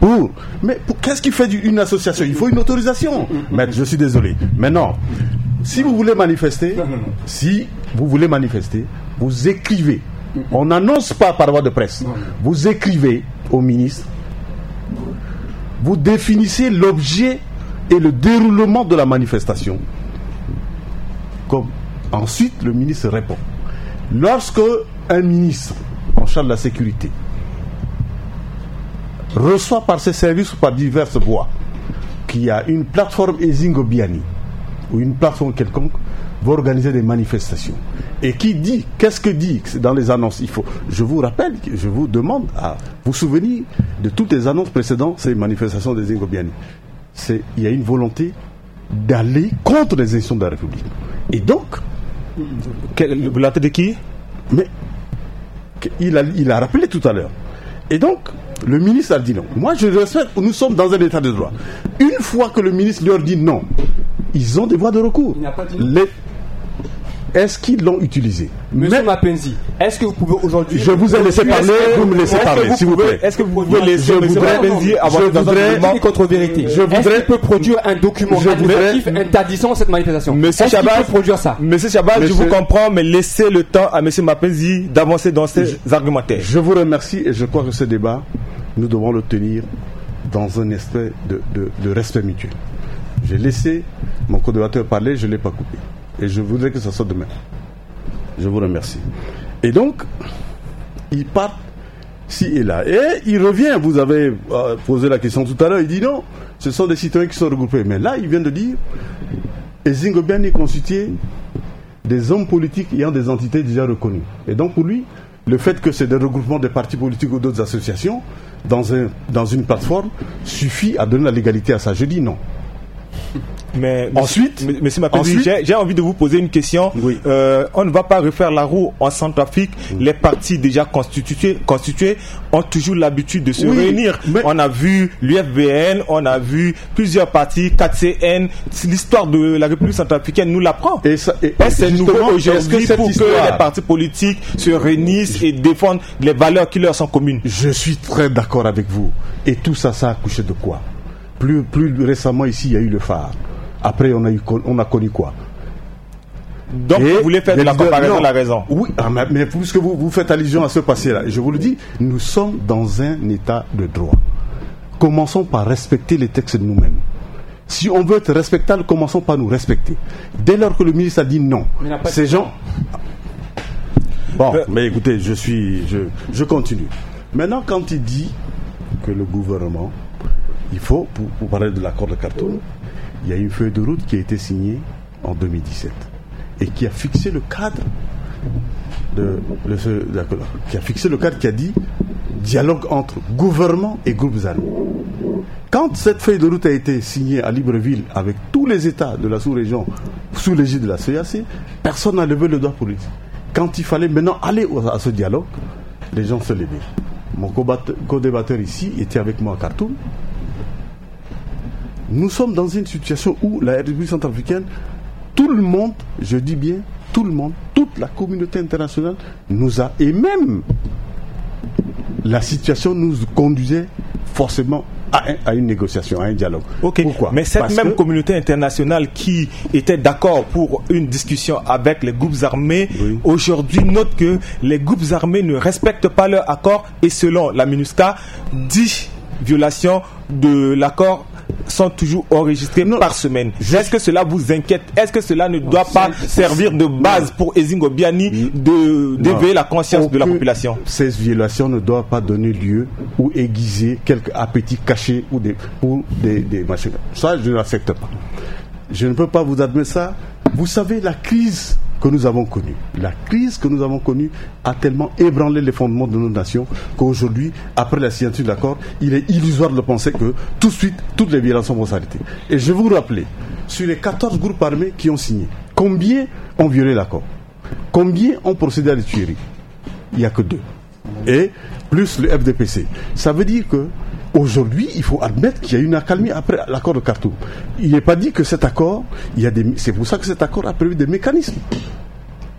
Pour. Mais pour, qu'est-ce qui fait une association? Il faut une autorisation. Mais je suis désolé. Maintenant, si vous voulez manifester, si vous voulez manifester, vous écrivez. On n'annonce pas par voie de presse. Vous écrivez au ministre. Vous définissez l'objet et le déroulement de la manifestation. Comme ensuite, le ministre répond. Lorsque un ministre en charge de la sécurité reçoit par ses services ou par diverses voies qu'il y a une plateforme Ezingo-Biani ou une plateforme quelconque va organiser des manifestations. Et qui dit, qu'est-ce que dit dans les annonces? Il faut, je vous rappelle, je vous demande à vous souvenir de toutes les annonces précédentes, ces manifestations des Ezingo-Biani. C'est, il y a une volonté d'aller contre les institutions de la République. Et donc, Quelle volonté de qui? Mais il a, il a rappelé tout à l'heure. Et donc, le ministre a dit non. Moi, je respecte, nous sommes dans un état de droit. Une fois que le ministre leur dit non, ils ont des voies de recours. Les... Est-ce qu'ils l'ont utilisé? Monsieur Mais... Mapenzi, est-ce que vous pouvez aujourd'hui... Je vous ai laissé parler, vous me laissez parler, s'il vous plaît. Est-ce que vous pouvez laisser M. Mapenzi avoir je voudrais... une contre-vérité. Je voudrais... Est-ce qu'il peut produire un document je administratif voudrais... interdisant cette manifestation? Monsieur Est-ce Chabas, qu'il peut produire ça? Monsieur Chabas, Monsieur... je vous comprends, mais laissez le temps à M. Mapenzi d'avancer dans ses je... argumentaires. Je vous remercie et je crois que ce débat, nous devons le tenir dans un aspect de, de, de respect mutuel. J'ai laissé mon co-débatteur parler, je ne l'ai pas coupé. Et je voudrais que ça soit demain. Je vous remercie. Et donc, il part ci et là. Et il revient, vous avez euh, posé la question tout à l'heure, il dit non, ce sont des citoyens qui sont regroupés. Mais là, il vient de dire, Ezingo-Biani est constitué des hommes politiques ayant des entités déjà reconnues. Et donc pour lui, le fait que c'est des regroupements de partis politiques ou d'autres associations dans, un, dans une plateforme suffit à donner la légalité à ça. Je dis non. Mais ensuite, monsieur Mapenzi, j'ai, j'ai envie de vous poser une question. Oui. Euh, on ne va pas refaire la roue en Centrafrique. Oui. Les partis déjà constitués, constitués ont toujours l'habitude de se oui, réunir. Mais... On a vu l'U F B N, on a vu plusieurs partis, quatre C N. L'histoire de la République centrafricaine nous l'apprend. Et, ça, et, et c'est nouveau aujourd'hui que pour histoire... que les partis politiques se réunissent et défendent les valeurs qui leur sont communes. Je suis très d'accord avec vous. Et tout ça, ça a accouché de quoi? Plus, plus récemment ici, il y a eu le phare. Après, on a, eu, on a connu quoi? Donc, et vous voulez faire de la comparaison, la raison? Oui, mais puisque vous, vous faites allusion à ce passé-là, je vous le dis, nous sommes dans un état de droit. Commençons par respecter les textes de nous-mêmes. Si on veut être respectable, commençons par nous respecter. Dès lors que le ministre a dit non, ces gens... Bon, euh... mais écoutez, je suis... Je, je continue. Maintenant, quand il dit que le gouvernement, il faut, pour, pour parler de l'accord de Khartoum, il y a une feuille de route qui a été signée en deux mille dix-sept et qui a fixé le cadre de, de ce, d'accord, qui a fixé le cadre qui a dit dialogue entre gouvernement et groupes armés. Quand cette feuille de route a été signée à Libreville avec tous les États de la sous-région sous l'égide de la C E A C, personne n'a levé le doigt pour lui. Quand il fallait maintenant aller à ce dialogue, les gens se levaient. Mon co-débatteur ici était avec moi à Khartoum. Nous sommes dans une situation où la République centrafricaine, tout le monde, je dis bien tout le monde, toute la communauté internationale nous a, et même la situation nous conduisait forcément à, un, à une négociation, à un dialogue. Ok, pourquoi? Mais cette Parce même que... communauté internationale qui était d'accord pour une discussion avec les groupes armés, oui. Aujourd'hui note que les groupes armés ne respectent pas leur accord et selon la MINUSCA, dix violations de l'accord sont toujours enregistrés non, par semaine. Est-ce que cela vous inquiète? Est-ce que cela ne doit pas servir de base pour Ezingo-Biani de d'éveiller la conscience de la population? Ces violations ne doivent pas donner lieu ou aiguiser quelques appétits cachés ou des, ou des, des machines. Ça, je ne l'accepte pas. Je ne peux pas vous admettre ça. Vous savez, la crise que nous avons connue, la crise que nous avons connue a tellement ébranlé les fondements de nos nations qu'aujourd'hui, après la signature de l'accord, il est illusoire de penser que tout de suite, toutes les violences vont s'arrêter. Et je vais vous rappeler, sur les quatorze groupes armés qui ont signé, combien ont violé l'accord? Combien ont procédé à des tueries? Il n'y a que deux. Et plus le F D P C. Ça veut dire que aujourd'hui, il faut admettre qu'il y a une accalmie après l'accord de Khartoum. Il n'est pas dit que cet accord, il y a des, c'est pour ça que cet accord a prévu des mécanismes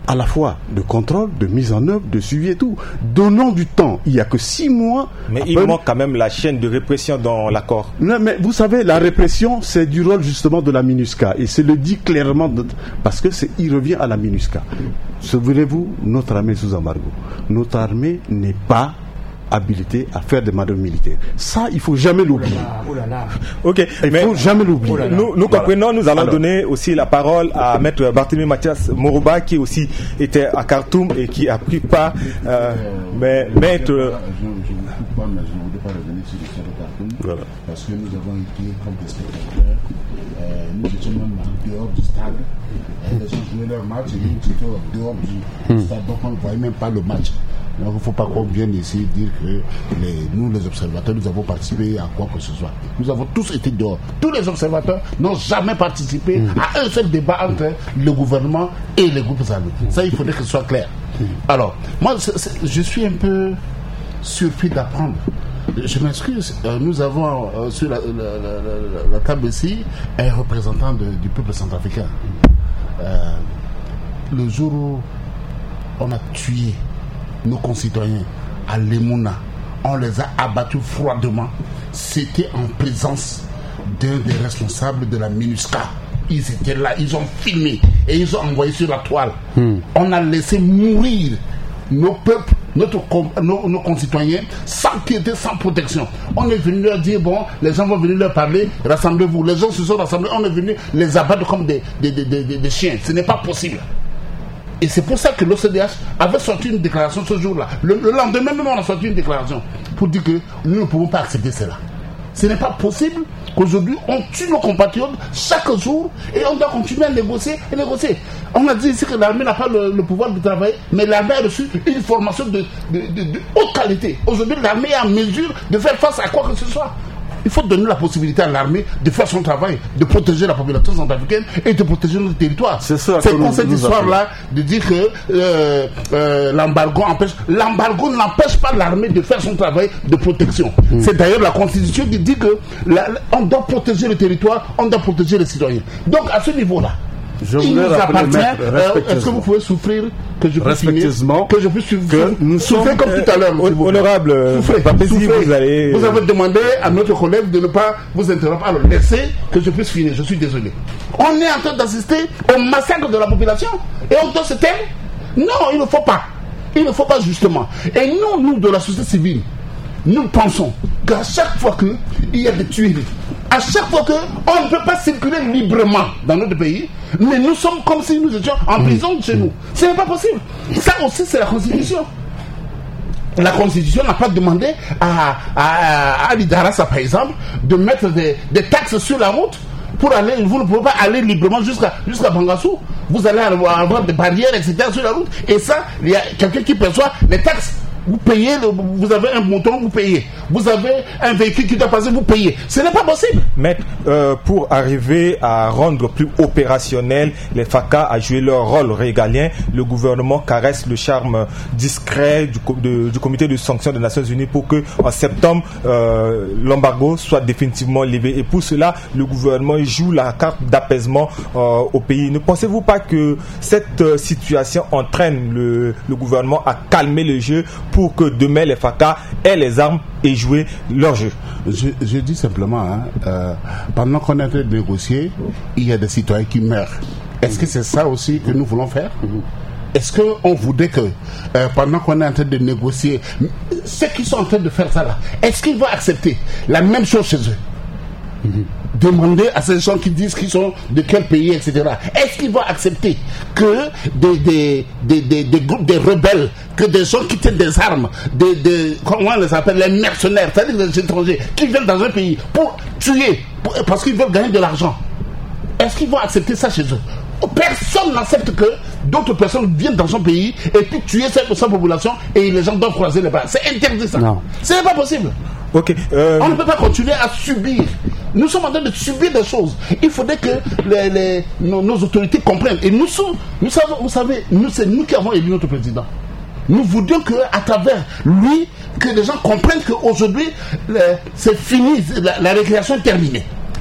à la fois de contrôle, de mise en œuvre, de suivi et tout. Donnons du temps. Il n'y a que six mois. Mais il manque quand même la chaîne de répression dans l'accord. Non, mais vous savez, la répression, c'est du rôle justement de la MINUSCA. Et c'est le dit clairement, de, parce que c'est, il revient à la MINUSCA. Souvenez-vous, notre armée sous embargo. Notre armée n'est pas habilité à faire des manœuvres militaires. Ça, il ne faut jamais l'oublier. Oh là là. Ok, il ne faut jamais l'oublier. Oh nous, nous voilà. comprenons, nous allons Alors, donner aussi la parole à Maître Barthélémy Mathias Moroba, qui aussi était à Khartoum et qui a pris part. Euh, mais Maître. Je ne vous coupe pas, mais je ne voudrais pas revenir sur le de Khartoum. Voilà. Parce que nous avons été comme des spectateurs. Euh, nous étions même en dehors du stade. Euh, les gens jouaient leur match et nous étions en dehors du hmm. stade. Donc on ne voyait même pas le match. Donc il ne faut pas qu'on vienne ici dire que les, nous, les observateurs, nous avons participé à quoi que ce soit. Nous avons tous été dehors. Tous les observateurs n'ont jamais participé mmh. à un seul débat entre le gouvernement et les groupes armés. Ça, il faudrait que ce soit clair. Mmh. Alors, moi, c'est, c'est, je suis un peu surpris d'apprendre. Je m'excuse, euh, nous avons euh, sur la, la, la, la, la table ici un représentant de, du peuple centrafricain. Euh, le jour où on a tué nos concitoyens à Lemuna, on les a abattus froidement. C'était en présence d'un des responsables de la MINUSCA. Ils étaient là, ils ont filmé et ils ont envoyé sur la toile. Hmm. On a laissé mourir nos peuples, notre, nos, nos concitoyens, sans piété, sans protection. On est venu leur dire, bon, les gens vont venir leur parler, rassemblez-vous. Les gens se sont rassemblés, on est venu les abattre comme des, des, des, des, des, des chiens. Ce n'est pas possible. Et c'est pour ça que l'O C D H avait sorti une déclaration ce jour-là. Le, le lendemain même, on a sorti une déclaration pour dire que nous ne pouvons pas accepter cela. Ce n'est pas possible qu'aujourd'hui, on tue nos compatriotes chaque jour et on doit continuer à négocier et négocier. On a dit ici que l'armée n'a pas le, le pouvoir de travailler, mais l'armée a reçu une formation de, de, de, de haute qualité. Aujourd'hui, l'armée est en mesure de faire face à quoi que ce soit. Il faut donner la possibilité à l'armée de faire son travail, de protéger la population centrafricaine et de protéger notre territoire. C'est ça. C'est comme cette histoire-là de dire que euh, euh, l'embargo empêche. L'embargo n'empêche pas l'armée de faire son travail de protection. Mmh. C'est d'ailleurs la Constitution qui dit que la, on doit protéger le territoire, on doit protéger les citoyens. Donc à ce niveau-là, je il nous appartient. Euh, est-ce que vous pouvez souffrir que je puisse finir, que je puisse souffrir, nous souffrir sommes, comme tout à l'heure, euh, honorable. Souffrez, souffrez. Vous, allez... vous avez demandé à notre collègue de ne pas vous interrompre. Alors laissez que je puisse finir. Je suis désolé. On est en train d'assister au massacre de la population et on doit se taire. Non, il ne faut pas. Il ne faut pas justement. Et nous, nous de la société civile, nous pensons qu'à chaque fois qu'il y a des tueries, à chaque fois qu'on ne peut pas circuler librement dans notre pays, mais nous sommes comme si nous étions en prison chez nous. Ce n'est pas possible. Ça aussi, c'est la Constitution. La Constitution n'a pas demandé à, à, à Ali Darassa, par exemple, de mettre des, des taxes sur la route pour aller. Vous ne pouvez pas aller librement jusqu'à jusqu'à Bangassou. Vous allez avoir des barrières, et cetera sur la route. Et ça, il y a quelqu'un qui perçoit les taxes. Vous payez, le, vous avez un mouton, vous payez. Vous avez un véhicule qui doit passer, vous payez. Ce n'est pas possible. Mais euh, pour arriver à rendre plus opérationnel les F A C A à jouer leur rôle régalien, le gouvernement caresse le charme discret du, de, du comité de sanctions des Nations Unies pour que en septembre euh, l'embargo soit définitivement levé. Et pour cela, le gouvernement joue la carte d'apaisement euh, au pays. Ne pensez-vous pas que cette euh, situation entraîne le, le gouvernement à calmer le jeu pour que demain les F A C A aient les armes et jouer leur jeu? Je, je dis simplement, hein, euh, pendant qu'on est en train de négocier, il y a des citoyens qui meurent. Est-ce que c'est ça aussi que nous voulons faire? Est-ce qu'on voudrait que, euh, pendant qu'on est en train de négocier, ceux qui sont en train de faire ça là, est-ce qu'ils vont accepter la même chose chez eux? Mm-hmm. Demander à ces gens qui disent qu'ils sont de quel pays, et cetera. Est-ce qu'ils vont accepter que des, des, des, des, des groupes, des rebelles, que des gens qui tiennent des armes, des, des, comment on les appelle, les mercenaires, c'est-à-dire des étrangers, qui viennent dans un pays pour tuer, pour, parce qu'ils veulent gagner de l'argent, est-ce qu'ils vont accepter ça chez eux? Personne n'accepte que d'autres personnes viennent dans son pays et puis tuer sa, sa population et les gens doivent croiser les bras. C'est interdit ça. Non. Ce n'est pas possible. Okay, euh... On ne peut pas continuer à subir. Nous sommes en train de subir des choses. Il faudrait que les, les, nos, nos autorités comprennent. Et nous sommes, nous savons, vous savez, nous, c'est nous qui avons élu notre président. Nous voudrions qu'à travers lui, que les gens comprennent qu'aujourd'hui, le, c'est fini, la, la récréation est terminée.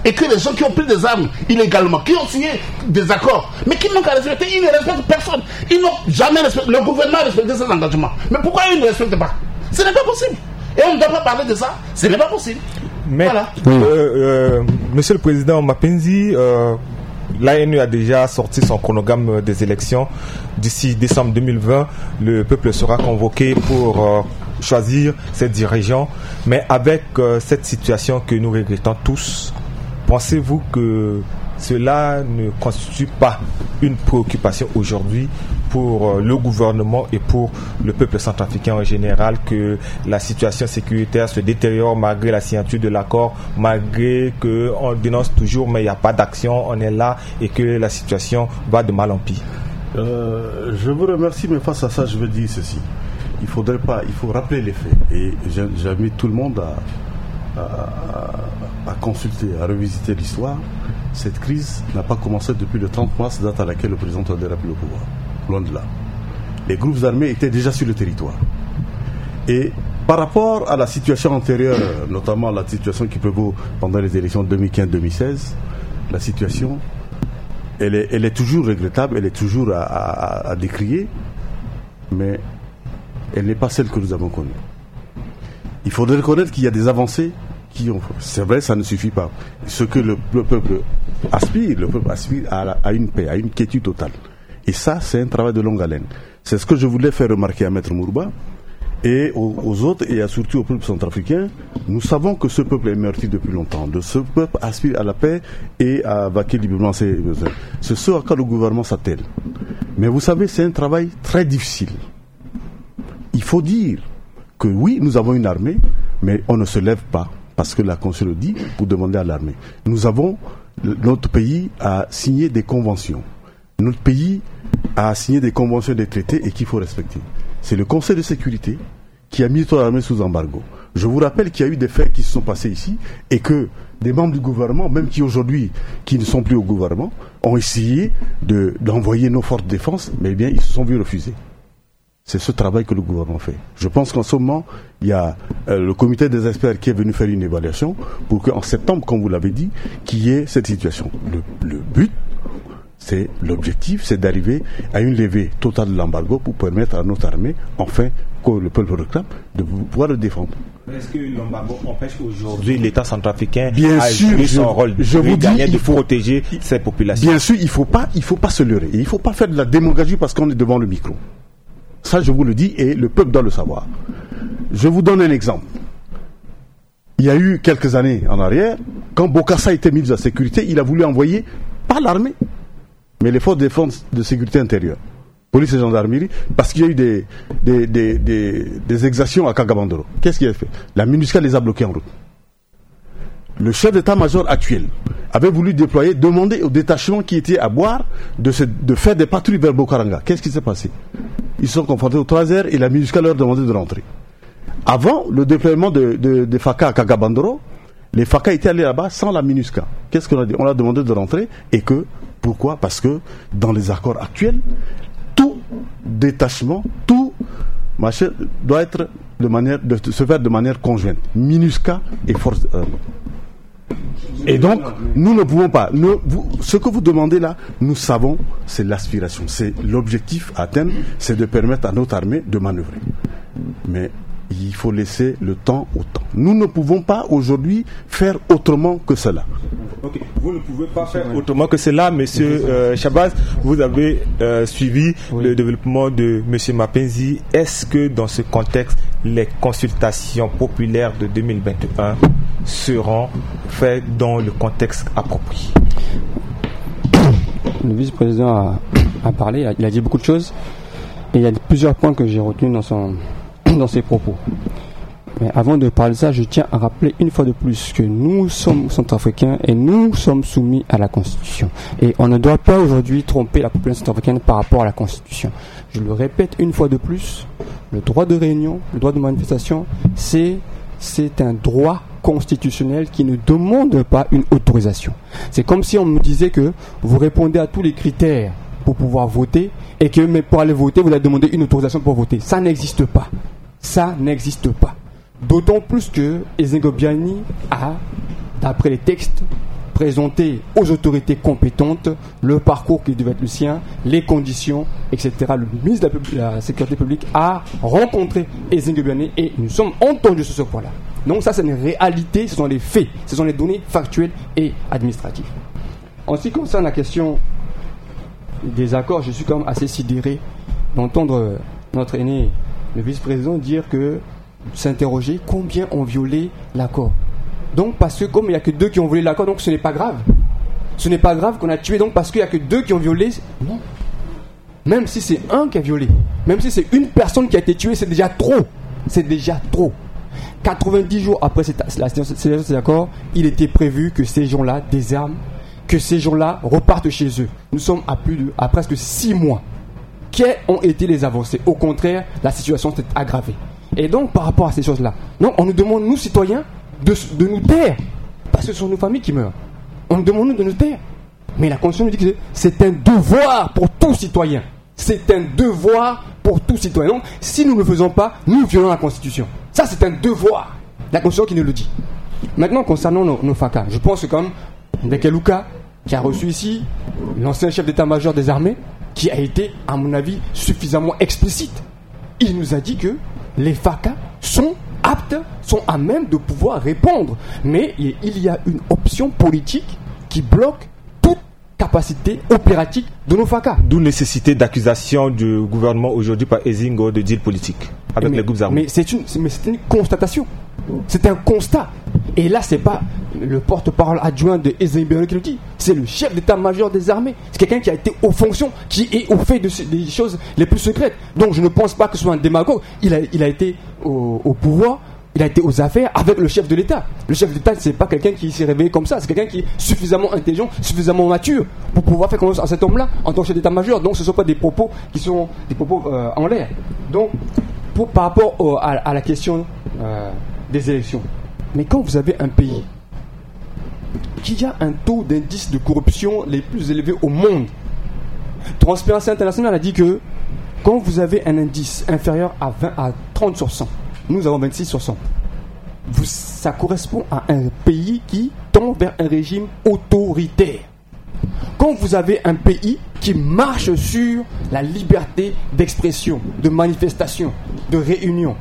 et que les gens qui ont pris des armes illégalement, qui ont signé des accords, mais qui n'ont qu'à respecter, ils ne respectent personne. Ils n'ont jamais respecté, le gouvernement a respecté ses engagements. Mais pourquoi ils ne respectent pas? Ce n'est pas possible. Et on ne doit pas parler de ça, ce n'est pas possible. Mais, voilà. euh, euh, Monsieur le Président Mapenzi, euh, l'A N U a déjà sorti son chronogramme des élections. D'ici décembre deux mille vingt, le peuple sera convoqué pour euh, choisir ses dirigeants. Mais avec euh, cette situation que nous regrettons tous, pensez-vous que cela ne constitue pas une préoccupation aujourd'hui pour euh, le gouvernement et pour le peuple centrafricain en général, que la situation sécuritaire se détériore malgré la signature de l'accord, malgré qu'on dénonce toujours mais il n'y a pas d'action, on est là et que la situation va de mal en pis? euh, Je vous remercie, mais face à ça, je veux dire ceci. Il faudrait pas, il faut rappeler les faits. Et j'invite tout le monde à, à, à consulter, à revisiter l'histoire. Cette crise n'a pas commencé depuis le trente mars, date à laquelle le président Touadéra a pris le pouvoir. Loin de là. Les groupes armés étaient déjà sur le territoire. Et par rapport à la situation antérieure, notamment la situation qui prévaut pendant les élections deux mille quinze deux mille seize, la situation, elle est, elle est toujours regrettable, elle est toujours à, à, à décrier, mais elle n'est pas celle que nous avons connue. Il faudrait reconnaître qu'il y a des avancées qui ont... C'est vrai, ça ne suffit pas. Ce que le, le peuple aspire, le peuple aspire à, la, à une paix, à une quiétude totale. Et ça, c'est un travail de longue haleine. C'est ce que je voulais faire remarquer à Maître Mourouba et aux, aux autres, et surtout au peuple centrafricain. Nous savons que ce peuple est meurtri depuis longtemps. De ce peuple aspire à la paix et à vaquer librement ses besoins. C'est ce à quoi le gouvernement s'attelle. Mais vous savez, c'est un travail très difficile. Il faut dire que oui, nous avons une armée, mais on ne se lève pas, parce que la Constitution le dit, pour demander à l'armée. Nous avons, notre pays a signé des conventions. Notre pays a signé des conventions, des traités et qu'il faut respecter. C'est le Conseil de sécurité qui a mis l'armée sous embargo. Je vous rappelle qu'il y a eu des faits qui se sont passés ici et que des membres du gouvernement, même qui aujourd'hui, qui ne sont plus au gouvernement, ont essayé de, d'envoyer nos forces de défense, mais bien ils se sont vus refuser. C'est ce travail que le gouvernement fait. Je pense qu'en ce moment, il y a euh, le comité des experts qui est venu faire une évaluation pour qu'en septembre, comme vous l'avez dit, qu'il y ait cette situation. Le, le but, c'est l'objectif, c'est d'arriver à une levée totale de l'embargo pour permettre à notre armée, enfin, que le peuple réclame, de pouvoir le défendre. Est-ce que l'embargo empêche aujourd'hui l'État centrafricain bien à sûr, jouer son je, rôle je vous dis, de faut, protéger ses populations? Bien sûr, il ne faut pas, il faut pas se leurrer. Il ne faut pas faire de la démagogie parce qu'on est devant le micro. Ça, je vous le dis, et le peuple doit le savoir. Je vous donne un exemple. Il y a eu quelques années en arrière, quand Bokassa était ministre de la Sécurité, il a voulu envoyer, pas l'armée, mais les forces de défense de sécurité intérieure, police et gendarmerie, parce qu'il y a eu des, des, des, des, des exactions à Kagabandoro. Qu'est-ce qu'il a fait? La MINUSCA les a bloqués en route. Le chef d'état-major actuel avait voulu déployer, demander au détachement qui était à Boire de, se, de faire des patrouilles vers Bokaranga. Qu'est-ce qui s'est passé? Ils sont confrontés aux trois heures et la MINUSCA leur demandait de rentrer. Avant le déploiement de, de, de FACA à Kagabandoro, les FACA étaient allés là-bas sans la MINUSCA. Qu'est-ce qu'on a dit? On leur a demandé de rentrer et que, pourquoi? Parce que dans les accords actuels, tout détachement, tout machin doit être de manière, de se faire de manière conjointe. MINUSCA et force. Euh, Et donc, nous ne pouvons pas. Nous, vous, ce que vous demandez là, nous savons, c'est l'aspiration, c'est l'objectif à atteindre, c'est de permettre à notre armée de manœuvrer. Mais il faut laisser le temps au temps. Nous ne pouvons pas aujourd'hui faire autrement que cela. Okay. Vous ne pouvez pas faire autrement que cela, monsieur euh, Chabaz. Vous avez euh, suivi oui. le développement de monsieur Mapenzi. Est-ce que dans ce contexte, les consultations populaires de deux mille vingt et un seront faites dans le contexte approprié? Le vice-président a, a parlé, il a dit beaucoup de choses. Et il y a plusieurs points que j'ai retenus dans, son, dans ses propos. Mais avant de parler de ça, je tiens à rappeler une fois de plus que nous sommes centrafricains et nous sommes soumis à la Constitution. Et on ne doit pas aujourd'hui tromper la population centrafricaine par rapport à la Constitution. Je le répète une fois de plus, le droit de réunion, le droit de manifestation, c'est, c'est un droit constitutionnel qui ne demande pas une autorisation. C'est comme si on me disait que vous répondez à tous les critères pour pouvoir voter et que mais pour aller voter, vous allez demander une autorisation pour voter. Ça n'existe pas. Ça n'existe pas. D'autant plus que Ezengo Biani a, d'après les textes, présenter aux autorités compétentes le parcours qui devait être le sien, les conditions, et cetera. Le ministre de la, la Sécurité publique a rencontré Ezine Gebiané et nous sommes entendus sur ce point-là. Donc ça, c'est une réalité, ce sont des faits, ce sont des données factuelles et administratives. En ce qui concerne la question des accords, je suis quand même assez sidéré d'entendre notre aîné, le vice-président, dire que, s'interroger combien ont violé l'accord. Donc parce que comme il n'y a que deux qui ont violé l'accord, donc ce n'est pas grave. Ce n'est pas grave qu'on a tué donc parce qu'il n'y a que deux qui ont violé. Non. Même si c'est un qui a violé, même si c'est une personne qui a été tuée, c'est déjà trop. C'est déjà trop. quatre-vingt-dix jours après cette, la signature de cet accord, il était prévu que ces gens-là désarment, que ces gens-là repartent chez eux. Nous sommes à, plus de, à presque six mois. Quelles ont été les avancées? Au contraire, la situation s'est aggravée. Et donc, par rapport à ces choses-là, donc, on nous demande, nous, citoyens, de, de nous taire. Parce que ce sont nos familles qui meurent. On nous demande, nous, de nous taire. Mais la Constitution nous dit que c'est un devoir pour tout citoyen. C'est un devoir pour tout citoyen. Donc, si nous ne le faisons pas, nous violons la Constitution. Ça, c'est un devoir. La Constitution qui nous le dit. Maintenant, concernant nos, nos F A C A, je pense que comme Ndekeluka, qui a reçu ici l'ancien chef d'état-major des armées, qui a été, à mon avis, suffisamment explicite. Il nous a dit que les F A C A sont aptes, sont à même de pouvoir répondre. Mais il y a une option politique qui bloque toute capacité opératique de nos F A C A. D'où nécessité d'accusation du gouvernement aujourd'hui par Ezingo de deal politique avec mais, les groupes armés. Mais c'est une, mais c'est une constatation. C'est un constat. Et là, c'est pas le porte-parole adjoint de Ezine qui le dit. C'est le chef d'état-major des armées. C'est quelqu'un qui a été aux fonctions, qui est au fait de ces, des choses les plus secrètes. Donc, je ne pense pas que ce soit un démagogue. Il a, il a été au, au pouvoir, il a été aux affaires avec le chef de l'État. Le chef de l'État, c'est pas quelqu'un qui s'est réveillé comme ça. C'est quelqu'un qui est suffisamment intelligent, suffisamment mature pour pouvoir faire confiance à cet homme-là en tant que chef d'état-major. Donc, ce ne sont pas des propos qui sont des propos euh, en l'air. Donc, pour, par rapport au, à, à la question euh, des élections. Mais quand vous avez un pays qui a un taux d'indice de corruption les plus élevés au monde, Transparency International a dit que quand vous avez un indice inférieur à, vingt, à trente sur cent, nous avons vingt-six sur cent, vous, ça correspond à un pays qui tend vers un régime autoritaire. Quand vous avez un pays qui marche sur la liberté d'expression, de manifestation, de réunion,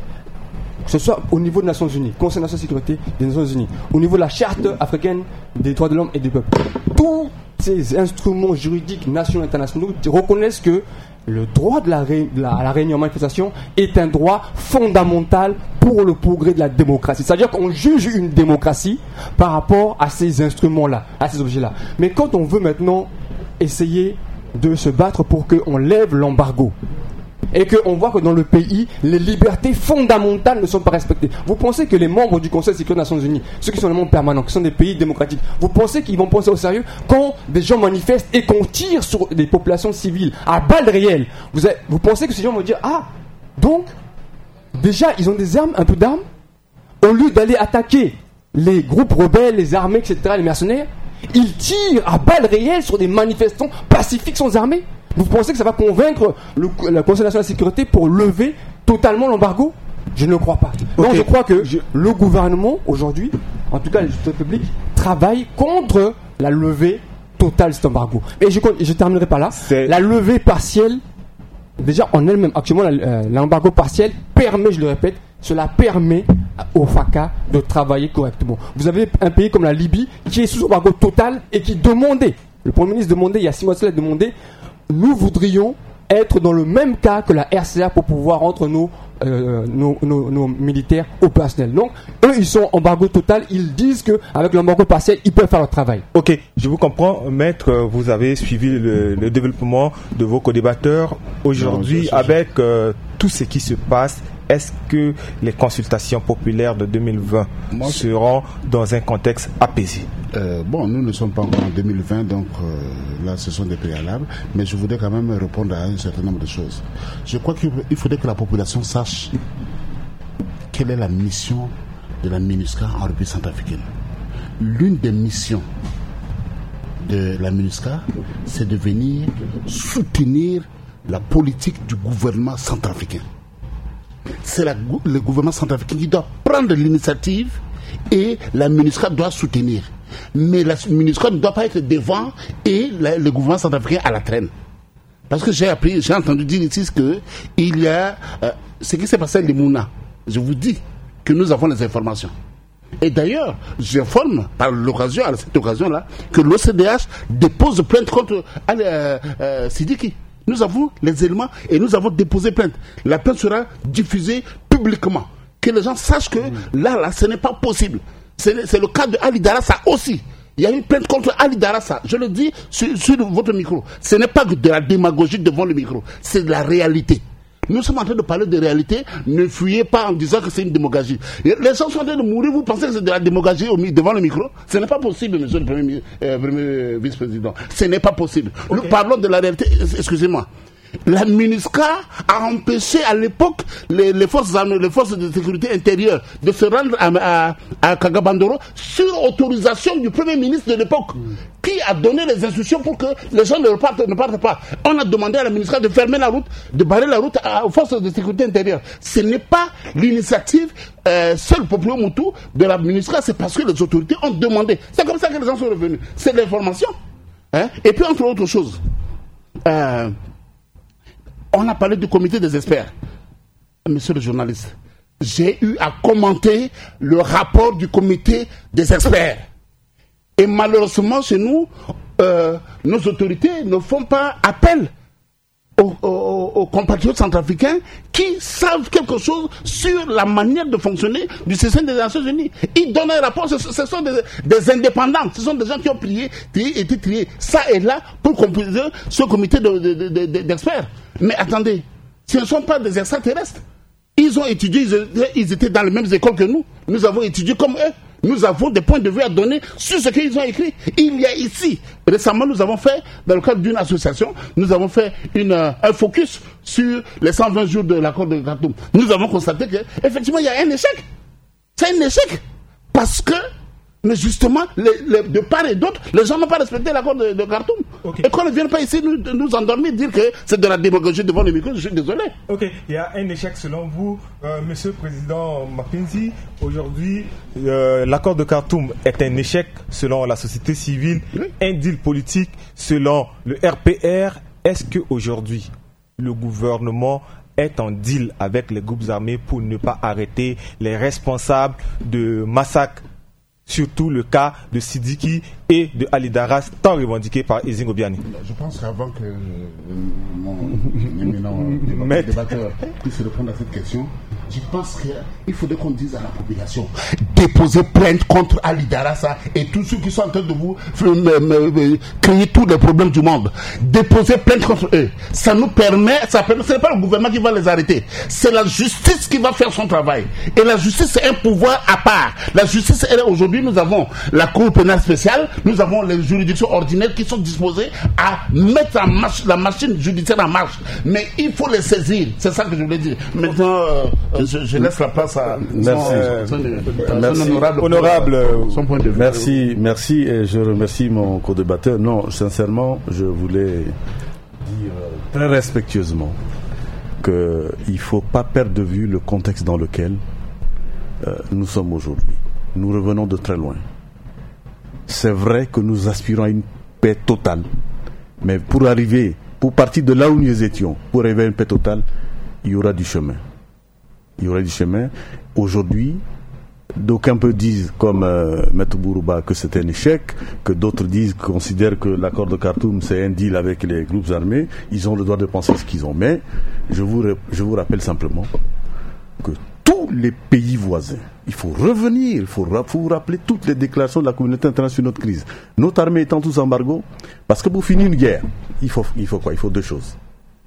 que ce soit au niveau des Nations Unies, Conseil de sécurité des Nations Unies, au niveau de la Charte africaine des droits de l'homme et des peuples, tous ces instruments juridiques nationaux et internationaux reconnaissent que le droit de la, ré, de la, à la réunion et manifestation est un droit fondamental pour le progrès de la démocratie. C'est-à-dire qu'on juge une démocratie par rapport à ces instruments-là, à ces objets-là. Mais quand on veut maintenant essayer de se battre pour qu'on lève l'embargo, et qu'on voit que dans le pays, les libertés fondamentales ne sont pas respectées. Vous pensez que les membres du Conseil de sécurité des Nations Unies, ceux qui sont les membres permanents, qui sont des pays démocratiques, vous pensez qu'ils vont penser au sérieux quand des gens manifestent et qu'on tire sur des populations civiles à balles réelles? Vous, avez, vous pensez que ces gens vont dire, ah, donc, déjà, ils ont des armes, un peu d'armes, au lieu d'aller attaquer les groupes rebelles, les armées, et cetera, les mercenaires, ils tirent à balles réelles sur des manifestants pacifiques sans armée? Vous pensez que ça va convaincre le, le Conseil national de sécurité pour lever totalement l'embargo? Je ne crois pas. Okay. Donc je crois que je... le gouvernement, aujourd'hui, en tout cas les autorités publiques, travaillent contre la levée totale de cet embargo. Et je, je terminerai par là. C'est... La levée partielle, déjà en elle-même, actuellement, la, l'embargo partiel permet, je le répète, cela permet aux F A C A de travailler correctement. Vous avez un pays comme la Libye qui est sous embargo total et qui demandait, le Premier ministre demandait, il y a six mois de cela, demandait, nous voudrions être dans le même cas que la R C A pour pouvoir rendre nos, euh, nos, nos, nos militaires opérationnels. Donc, eux, ils sont en embargo total. Ils disent qu'avec l'embargo partiel, ils peuvent faire leur travail. Ok, je vous comprends, maître. Vous avez suivi le, le développement de vos co-débatteurs aujourd'hui non, avec euh, tout ce qui se passe. Est-ce que les consultations populaires de deux mille vingt Moi, seront dans un contexte apaisé? euh, Bon, nous ne sommes pas encore en deux mille vingt, donc euh, là, ce sont des préalables. Mais je voudrais quand même répondre à un certain nombre de choses. Je crois qu'il faudrait que la population sache quelle est la mission de la MINUSCA en République centrafricaine. L'une des missions de la MINUSCA, c'est de venir soutenir la politique du gouvernement centrafricain. C'est la, le gouvernement centrafricain qui doit prendre l'initiative et la MINUSCA doit soutenir. Mais la MINUSCA ne doit pas être devant et la, le gouvernement centrafricain à la traîne. Parce que j'ai appris, j'ai entendu dire ici que il y a euh, ce qui s'est passé à Limuna. Je vous dis que nous avons les informations. Et d'ailleurs, j'informe par l'occasion, à cette occasion-là, que l'O C D H dépose plainte contre euh, euh, Sidiki. Nous avons les éléments et nous avons déposé plainte. La plainte sera diffusée publiquement. Que les gens sachent que là, là, ce n'est pas possible. C'est, c'est le cas de Ali Darassa aussi. Il y a une plainte contre Ali Darassa. Je le dis sur, sur votre micro. Ce n'est pas de la démagogie devant le micro. C'est de la réalité. Nous sommes en train de parler de réalité. Ne fuyez pas en disant que c'est une démagogie. Les gens sont en train de mourir. Vous pensez que c'est de la démagogie au, devant le micro? Ce n'est pas possible, monsieur le premier, euh, premier vice-président. Ce n'est pas possible. Okay. Nous parlons de la réalité. Excusez-moi. La MINUSCA a empêché à l'époque les, les forces armées, les forces de sécurité intérieure de se rendre à, à, à Kagabandoro sur autorisation du premier ministre de l'époque, mm. qui a donné les instructions pour que les gens ne partent, ne partent pas. On a demandé à la MINUSCA de fermer la route, de barrer la route à, aux forces de sécurité intérieure. Ce n'est pas l'initiative euh, seule Popolo Moutou de la MINUSCA, c'est parce que les autorités ont demandé. C'est comme ça que les gens sont revenus. C'est l'information. Hein? Et puis entre autres choses, euh, on a parlé du comité des experts. Monsieur le journaliste, j'ai eu à commenter le rapport du comité des experts. Et malheureusement, chez nous, euh, nos autorités ne font pas appel aux, aux, aux compatriotes centrafricains qui savent quelque chose sur la manière de fonctionner du système des Nations Unies. Ils donnent un rapport, ce, ce sont des, des indépendants, ce sont des gens qui ont plié, trié, été triés, ça et là, pour composer ce comité de, de, de, de, d'experts. Mais attendez, ce ne sont pas des extraterrestres. Ils ont étudié, ils, ils étaient dans les mêmes écoles que nous. Nous avons étudié comme eux. Nous avons des points de vue à donner sur ce qu'ils ont écrit. Il y a ici, récemment, nous avons fait, dans le cadre d'une association, nous avons fait une, un focus sur les cent vingt jours de l'accord de Khartoum. Nous avons constaté qu'effectivement, il y a un échec. C'est un échec. Parce que, mais justement, les, les, de part et d'autre, les gens n'ont pas respecté l'accord de, de Khartoum. Okay. Et qu'on ne vienne pas ici nous, nous endormir, dire que c'est de la démagogie devant le micro, je suis désolé. Ok, il y a un échec selon vous, euh, Monsieur le Président Mackenzie. Aujourd'hui, euh, l'accord de Khartoum est un échec selon la société civile, oui. Un deal politique selon le R P R. Est-ce qu'aujourd'hui, le gouvernement est en deal avec les groupes armés pour ne pas arrêter les responsables de massacres, surtout le cas de Sidiki et de Ali Darassa, tant revendiqué par Ezine Obiani? Je pense qu'avant que euh, mon éminent débatteur puisse répondre à cette question, je pense qu'il faudrait qu'on dise à la population: déposez plainte contre Ali Darassa et tous ceux qui sont en train de vous me, me, me, créer tous les problèmes du monde. Déposez plainte contre eux. Ça nous permet, ça permet, ce n'est pas le gouvernement qui va les arrêter, c'est la justice qui va faire son travail. Et la justice, c'est un pouvoir à part. La justice, elle, aujourd'hui, nous avons la Cour pénale spéciale, nous avons les juridictions ordinaires qui sont disposées à mettre en marche, la machine judiciaire en marche. Mais il faut les saisir. C'est ça que je voulais dire. Maintenant, euh, je, je laisse la place à merci. Son, euh, son, euh, merci. Son honorable, honorable pour, son point de vue. Merci, merci et je remercie mon co-débatteur. Non, sincèrement, je voulais dire très respectueusement qu'il ne faut pas perdre de vue le contexte dans lequel euh, nous sommes aujourd'hui. Nous revenons de très loin. C'est vrai que nous aspirons à une paix totale, mais pour arriver, pour partir de là où nous étions, pour arriver à une paix totale, il y aura du chemin. Il y aura du chemin. Aujourd'hui, d'aucuns peu disent, comme euh, Maître Bourouba, que c'est un échec, que d'autres disent, considèrent que l'accord de Khartoum, c'est un deal avec les groupes armés. Ils ont le droit de penser ce qu'ils ont. Mais je vous, je vous rappelle simplement que tous les pays voisins, il faut revenir, il faut, faut vous rappeler toutes les déclarations de la communauté internationale de crise. Notre armée étant tous embargo, parce que pour finir une guerre, il faut, il faut quoi? Il faut deux choses.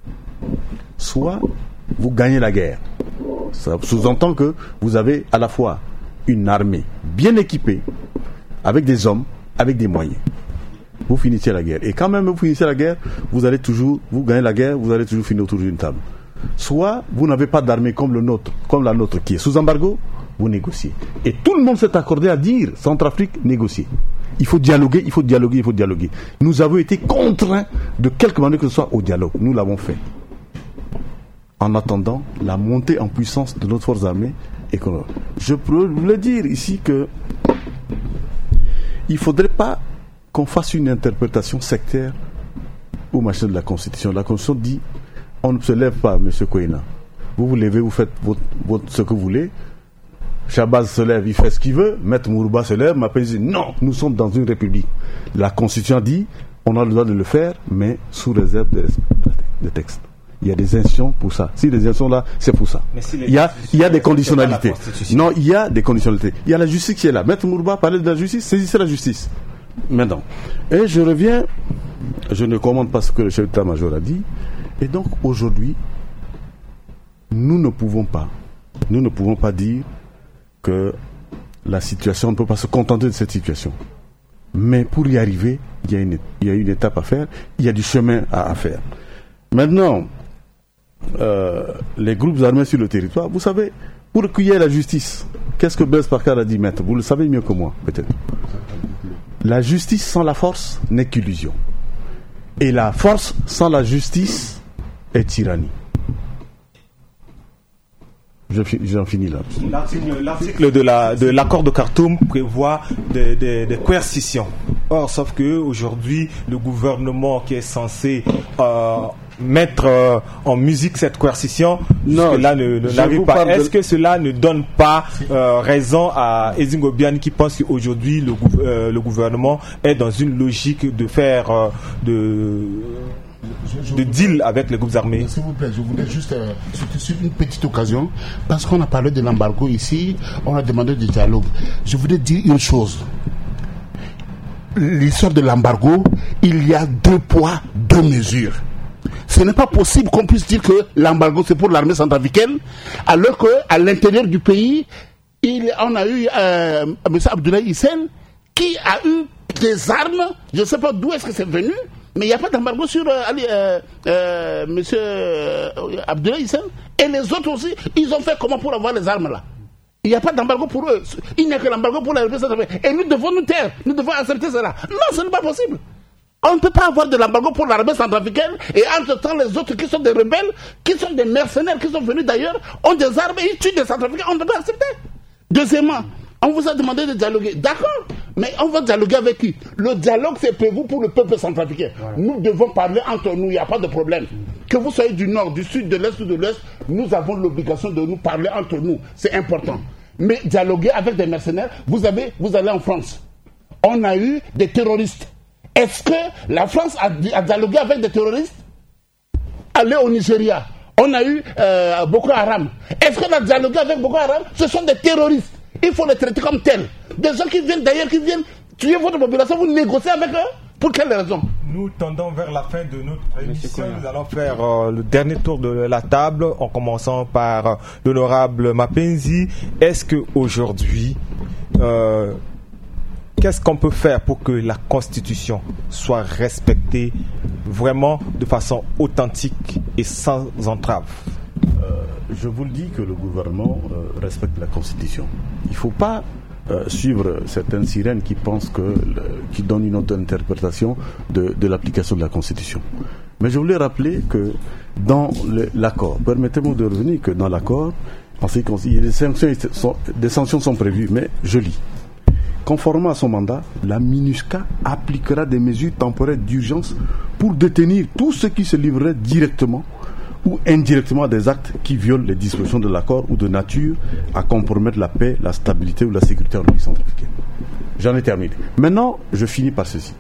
Soit vous gagnez la guerre. Ça sous-entend que vous avez à la fois une armée bien équipée, avec des hommes, avec des moyens. Vous finissez la guerre. Et quand même vous finissez la guerre, vous allez toujours, vous gagnez la guerre, vous allez toujours finir autour d'une table. Soit vous n'avez pas d'armée comme le nôtre, comme la nôtre qui est sous embargo, vous négociez. Et tout le monde s'est accordé à dire, Centrafrique, négocier. Il faut dialoguer, il faut dialoguer, il faut dialoguer. Nous avons été contraints de quelque manière que ce soit au dialogue. Nous l'avons fait. En attendant la montée en puissance de notre force armée économique. Je voulais dire ici que il ne faudrait pas qu'on fasse une interprétation sectaire ou machin de la Constitution. La Constitution dit on ne se lève pas, M. Koïna. Vous vous levez, vous faites votre, votre, ce que vous voulez. Chabaz se lève, il fait ce qu'il veut. Maître Mourouba se lève, m'appelle, dit non, nous sommes dans une république. La Constitution dit on a le droit de le faire, mais sous réserve des de textes. Il y a des institutions pour ça. Si les institutions là, c'est pour ça. Si il, y a, il y a des conditionnalités. Non, il y a des conditionnalités. Il y a la justice qui est là. Maître Mourouba parlait de la justice, saisissez la justice. Maintenant. Et je reviens, je ne commande pas ce que le chef d'état-major a dit. Et donc aujourd'hui, nous ne pouvons pas, nous ne pouvons pas dire que la situation, on ne peut pas se contenter de cette situation. Mais pour y arriver, il y a une, il y a une étape à faire, il y a du chemin à, à faire. Maintenant, euh, les groupes armés sur le territoire, vous savez, pour qu'il y ait la justice, qu'est-ce que Blaise Pascal a dit, maître? Vous le savez mieux que moi, peut-être. La justice sans la force n'est qu'illusion. Et la force sans la justice est tyrannie. Je, j'en finis là. L'article, l'article de, la, de l'accord de Khartoum prévoit des, des, des coercitions. Or, sauf que aujourd'hui, le gouvernement qui est censé euh, mettre euh, en musique cette coercition, non, là ne, ne n'arrive pas. Est-ce de... que cela ne donne pas euh, raison à Ezine Gobiane qui pense qu'aujourd'hui le, euh, le gouvernement est dans une logique de faire euh, de Je, je de deal avec les groupes armés? S'il vous plaît, je voulais juste euh, sur une petite occasion, parce qu'on a parlé de l'embargo ici, on a demandé du dialogue. Je voulais dire une chose. L'histoire de l'embargo, il y a deux poids, deux mesures. Ce n'est pas possible qu'on puisse dire que l'embargo c'est pour l'armée centrafricaine, alors qu'à l'intérieur du pays, il, on a eu euh, M. Abdoulaye Hissène qui a eu des armes, je ne sais pas d'où est-ce que c'est venu, mais il n'y a pas d'embargo sur euh, euh, euh, M. Euh, Abdoulaye Hissène. Et les autres aussi, ils ont fait comment pour avoir les armes là? Il n'y a pas d'embargo pour eux. Il n'y a que l'embargo pour la République centrafricaine. Et nous devons nous taire. Nous devons accepter cela. Non, ce n'est pas possible. On ne peut pas avoir de l'embargo pour l'armée centrafricaine et entre-temps les autres qui sont des rebelles, qui sont des mercenaires, qui sont venus d'ailleurs, ont des armes et ils tuent des centrafricains. On ne peut pas accepter. Deuxièmement, on vous a demandé de dialoguer. D'accord, mais on va dialoguer avec qui? Le dialogue, c'est prévu pour le peuple centrafricain. Voilà. Nous devons parler entre nous, il n'y a pas de problème. Que vous soyez du nord, du sud, de l'est ou de l'ouest, nous avons l'obligation de nous parler entre nous. C'est important. Mais dialoguer avec des mercenaires, vous avez, vous allez en France. On a eu des terroristes. Est-ce que la France a, a dialogué avec des terroristes? Allez au Nigeria. On a eu euh, Boko Haram. Est-ce qu'on a dialogué avec Boko Haram? Ce sont des terroristes. Il faut les traiter comme tels. Des gens qui viennent d'ailleurs, qui viennent tuer votre population, vous négociez avec eux? Pour quelle raison? Nous tendons vers la fin de notre émission. Nous allons faire euh, le dernier tour de la table, en commençant par euh, l'honorable Mapenzi. Est-ce qu'aujourd'hui, euh, qu'est-ce qu'on peut faire pour que la Constitution soit respectée vraiment de façon authentique et sans entrave? euh, Je vous le dis que le gouvernement euh, respecte la Constitution. Il ne faut pas euh, suivre certaines sirènes qui pensent que, le, qui donnent une autre interprétation de, de l'application de la Constitution. Mais je voulais rappeler que dans le, l'accord, permettez-moi de revenir que dans l'accord, en ce qui concerne, des sanctions, sont, des sanctions sont prévues, mais je lis. Conformément à son mandat, la MINUSCA appliquera des mesures temporaires d'urgence pour détenir tous ceux qui se livreraient directement ou indirectement à des actes qui violent les dispositions de l'accord ou de nature à compromettre la paix, la stabilité ou la sécurité en République centrafricaine. J'en ai terminé. Maintenant, je finis par ceci.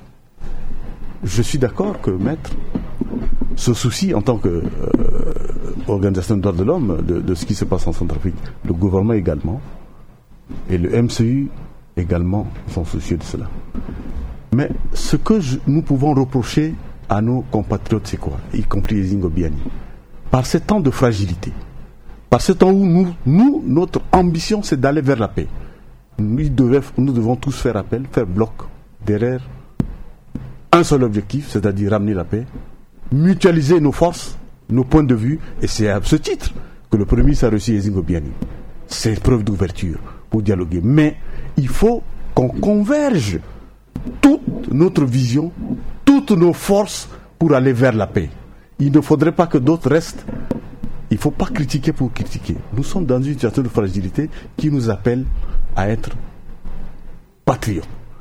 Je suis d'accord que Maître se soucie en tant qu'organisation euh, des droits de l'homme de, de ce qui se passe en Centrafrique. Le gouvernement également et le M C U également sont soucieux de cela. Mais ce que je, nous pouvons reprocher à nos compatriotes, c'est quoi? Y compris Ezine Gobiane. Par ces temps de fragilité, par ce temps où nous, nous notre ambition, c'est d'aller vers la paix. Nous, devons, nous devons tous faire appel, faire bloc derrière un seul objectif, c'est-à-dire ramener la paix, mutualiser nos forces, nos points de vue, et c'est à ce titre que le Premier ministre a reçu Ezine Gobiane. C'est preuve d'ouverture pour dialoguer. Mais il faut qu'on converge toute notre vision, toutes nos forces pour aller vers la paix. Il ne faudrait pas que d'autres restent. Il ne faut pas critiquer pour critiquer. Nous sommes dans une situation de fragilité qui nous appelle à être patriotes.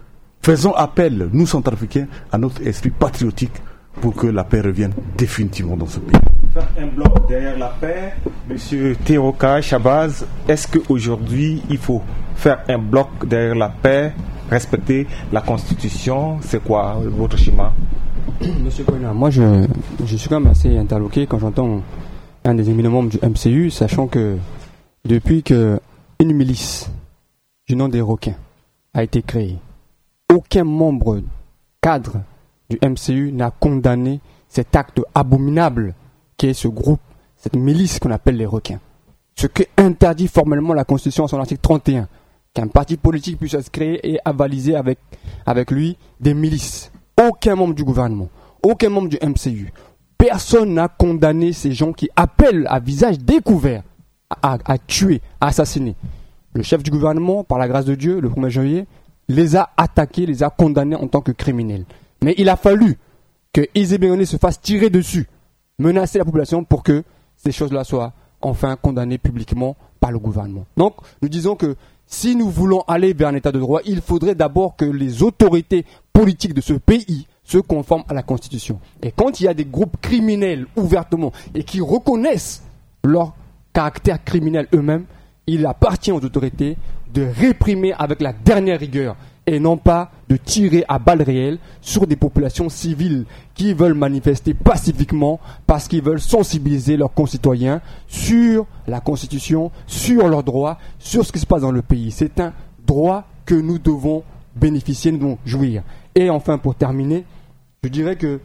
faisons appel, nous centrafricains, à notre esprit patriotique pour que la paix revienne définitivement dans ce pays. Faire un bloc derrière la paix, Monsieur Teroka Chabaz, est-ce qu'aujourd'hui il faut faire un bloc derrière la paix, respecter la Constitution? C'est quoi votre schéma? Monsieur Koina, moi je, je suis quand même assez interloqué quand j'entends un des éminents membres du M C U, sachant que depuis qu'une milice du nom des requins a été créée, aucun membre cadre du M C U n'a condamné cet acte abominable qui est ce groupe, cette milice qu'on appelle les requins. Ce que interdit formellement la Constitution à son article trente et un, qu'un parti politique puisse se créer et avaliser avec, avec lui des milices. Aucun membre du gouvernement, aucun membre du M C U, personne n'a condamné ces gens qui appellent à visage découvert à, à, à tuer, à assassiner. Le chef du gouvernement, par la grâce de Dieu, le premier janvier, les a attaqués, les a condamnés en tant que criminels. Mais il a fallu que Izé Bégoné se fasse tirer dessus, menacer la population pour que ces choses-là soient enfin condamnées publiquement par le gouvernement. Donc, nous disons que si nous voulons aller vers un état de droit, il faudrait d'abord que les autorités politiques de ce pays se conforment à la Constitution. Et quand il y a des groupes criminels ouvertement et qui reconnaissent leur caractère criminel eux-mêmes, il appartient aux autorités de réprimer avec la dernière rigueur et non pas de tirer à balles réelles sur des populations civiles qui veulent manifester pacifiquement parce qu'ils veulent sensibiliser leurs concitoyens sur la Constitution, sur leurs droits, sur ce qui se passe dans le pays. C'est un droit que nous devons bénéficier, nous devons jouir. Et enfin, pour terminer, je dirais que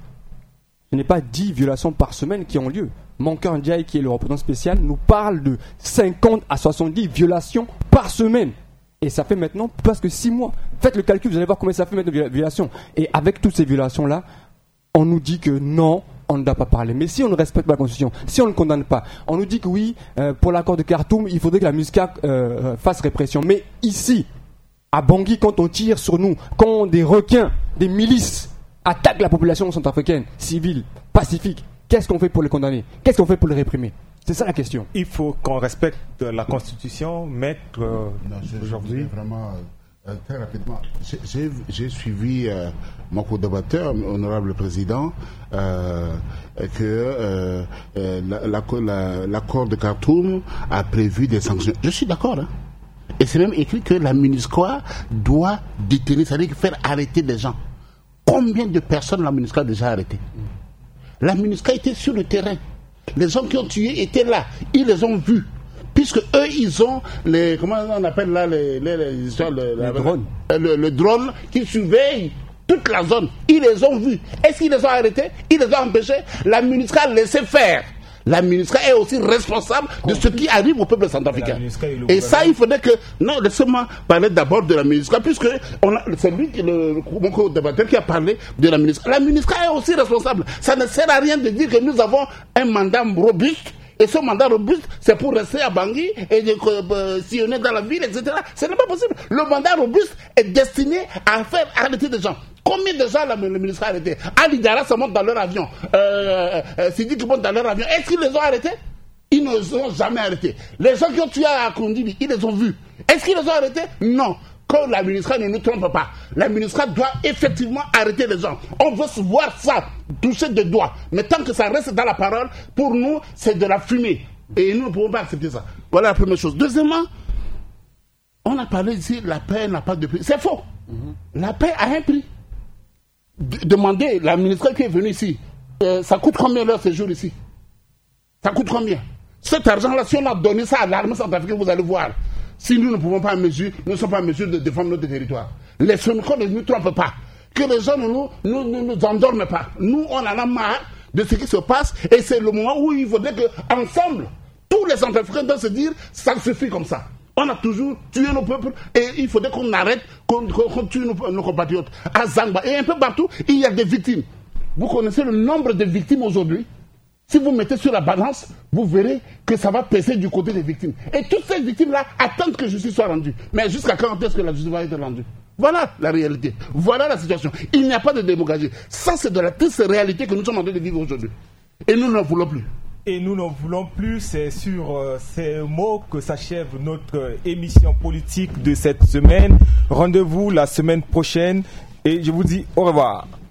ce n'est pas dix violations par semaine qui ont lieu. Mankeur Ndiaye, qui est le représentant spécial, nous parle de cinquante à soixante-dix violations par semaine. Et ça fait maintenant presque six mois. Faites le calcul, vous allez voir combien ça fait maintenant de violations. Et avec toutes ces violations-là, on nous dit que non, on ne doit pas parler. Mais si on ne respecte pas la Constitution, si on ne condamne pas, on nous dit que oui, euh, pour l'accord de Khartoum, il faudrait que la MINUSCA euh, fasse répression. Mais ici, à Bangui, quand on tire sur nous, quand des requins, des milices attaquent la population centrafricaine, civile, pacifique, qu'est-ce qu'on fait pour les condamner? Qu'est-ce qu'on fait pour les réprimer? C'est ça la question. Il faut qu'on respecte la Constitution, maître, euh, non, je, aujourd'hui. Je vraiment, euh, très rapidement, j'ai, j'ai, j'ai suivi euh, mon co-débatteur, honorable président, euh, que euh, euh, la, la, la, l'accord de Khartoum a prévu des sanctions. Je suis d'accord, hein. Et c'est même écrit que la MINUSCA doit détenir, c'est-à-dire faire arrêter des gens. Combien de personnes la MINUSCA a déjà arrêté? La MINUSCA était sur le terrain. Les gens qui ont tué étaient là. Ils les ont vus. Puisque eux, ils ont les. Comment on appelle là les, les, les, les, les, les drones. Le, le drone qui surveille toute la zone. Ils les ont vus. Est-ce qu'ils les ont arrêtés? Ils les ont empêchés? La MINUSCA a laissé faire. La MINUSCA est aussi responsable de ce qui arrive au peuple centrafricain. Et ça, il faudrait que... Non, laissez-moi parler d'abord de la MINUSCA, puisque on a, c'est lui, le, mon co-débatteur, qui a parlé de la MINUSCA. La MINUSCA est aussi responsable. Ça ne sert à rien de dire que nous avons un mandat robuste, et ce mandat robuste, c'est pour rester à Bangui et de euh, sillonner dans la ville, et cetera. Ce n'est pas possible. Le mandat robuste est destiné à faire arrêter des gens. Combien de gens la, le ministre a arrêté? Ali Dara se monte dans leur avion. Euh, euh, Sidi qui monte dans leur avion. Est-ce qu'ils les ont arrêtés? Ils ne les ont jamais arrêtés. Les gens qui ont tué à Kondili, ils les ont vus. Est-ce qu'ils les ont arrêtés? Non. Que la MINUSCA ne nous trompe pas. La MINUSCA doit effectivement arrêter les gens. On veut voir ça toucher de doigts. Mais tant que ça reste dans la parole, pour nous, c'est de la fumée. Et nous ne pouvons pas accepter ça. Voilà la première chose. Deuxièmement, on a parlé ici, la paix n'a pas de prix. C'est faux. Mm-hmm. La paix a un prix. D- demandez, la MINUSCA qui est venue ici, euh, ça coûte combien leur séjour ici? Ça coûte combien? Cet argent-là, si on a donné ça à l'armée centrafricaine, vous allez voir. Si nous ne pouvons pas en mesure, nous ne sommes pas en mesure de défendre notre territoire. Les Sénégalais ne nous trompent pas. Que les gens ne nous, nous, nous, nous endorment pas. Nous, on en a marre de ce qui se passe et c'est le moment où il faudrait qu'ensemble, tous les Centrafricains doivent se dire ça suffit comme ça. On a toujours tué nos peuples et il faudrait qu'on arrête, qu'on, qu'on tue nos, nos compatriotes. À Zangba et un peu partout, il y a des victimes. Vous connaissez le nombre de victimes aujourd'hui? Si vous mettez sur la balance, vous verrez que ça va peser du côté des victimes. Et toutes ces victimes-là attendent que justice soit rendue. Mais jusqu'à quand est-ce que la justice va être rendue? Voilà la réalité. Voilà la situation. Il n'y a pas de démagogie. Ça, c'est de la triste réalité que nous sommes en train de vivre aujourd'hui. Et nous ne voulons plus. Et nous n'en voulons plus. C'est sur euh, ces mots que s'achève notre euh, émission politique de cette semaine. Rendez-vous la semaine prochaine et je vous dis au revoir.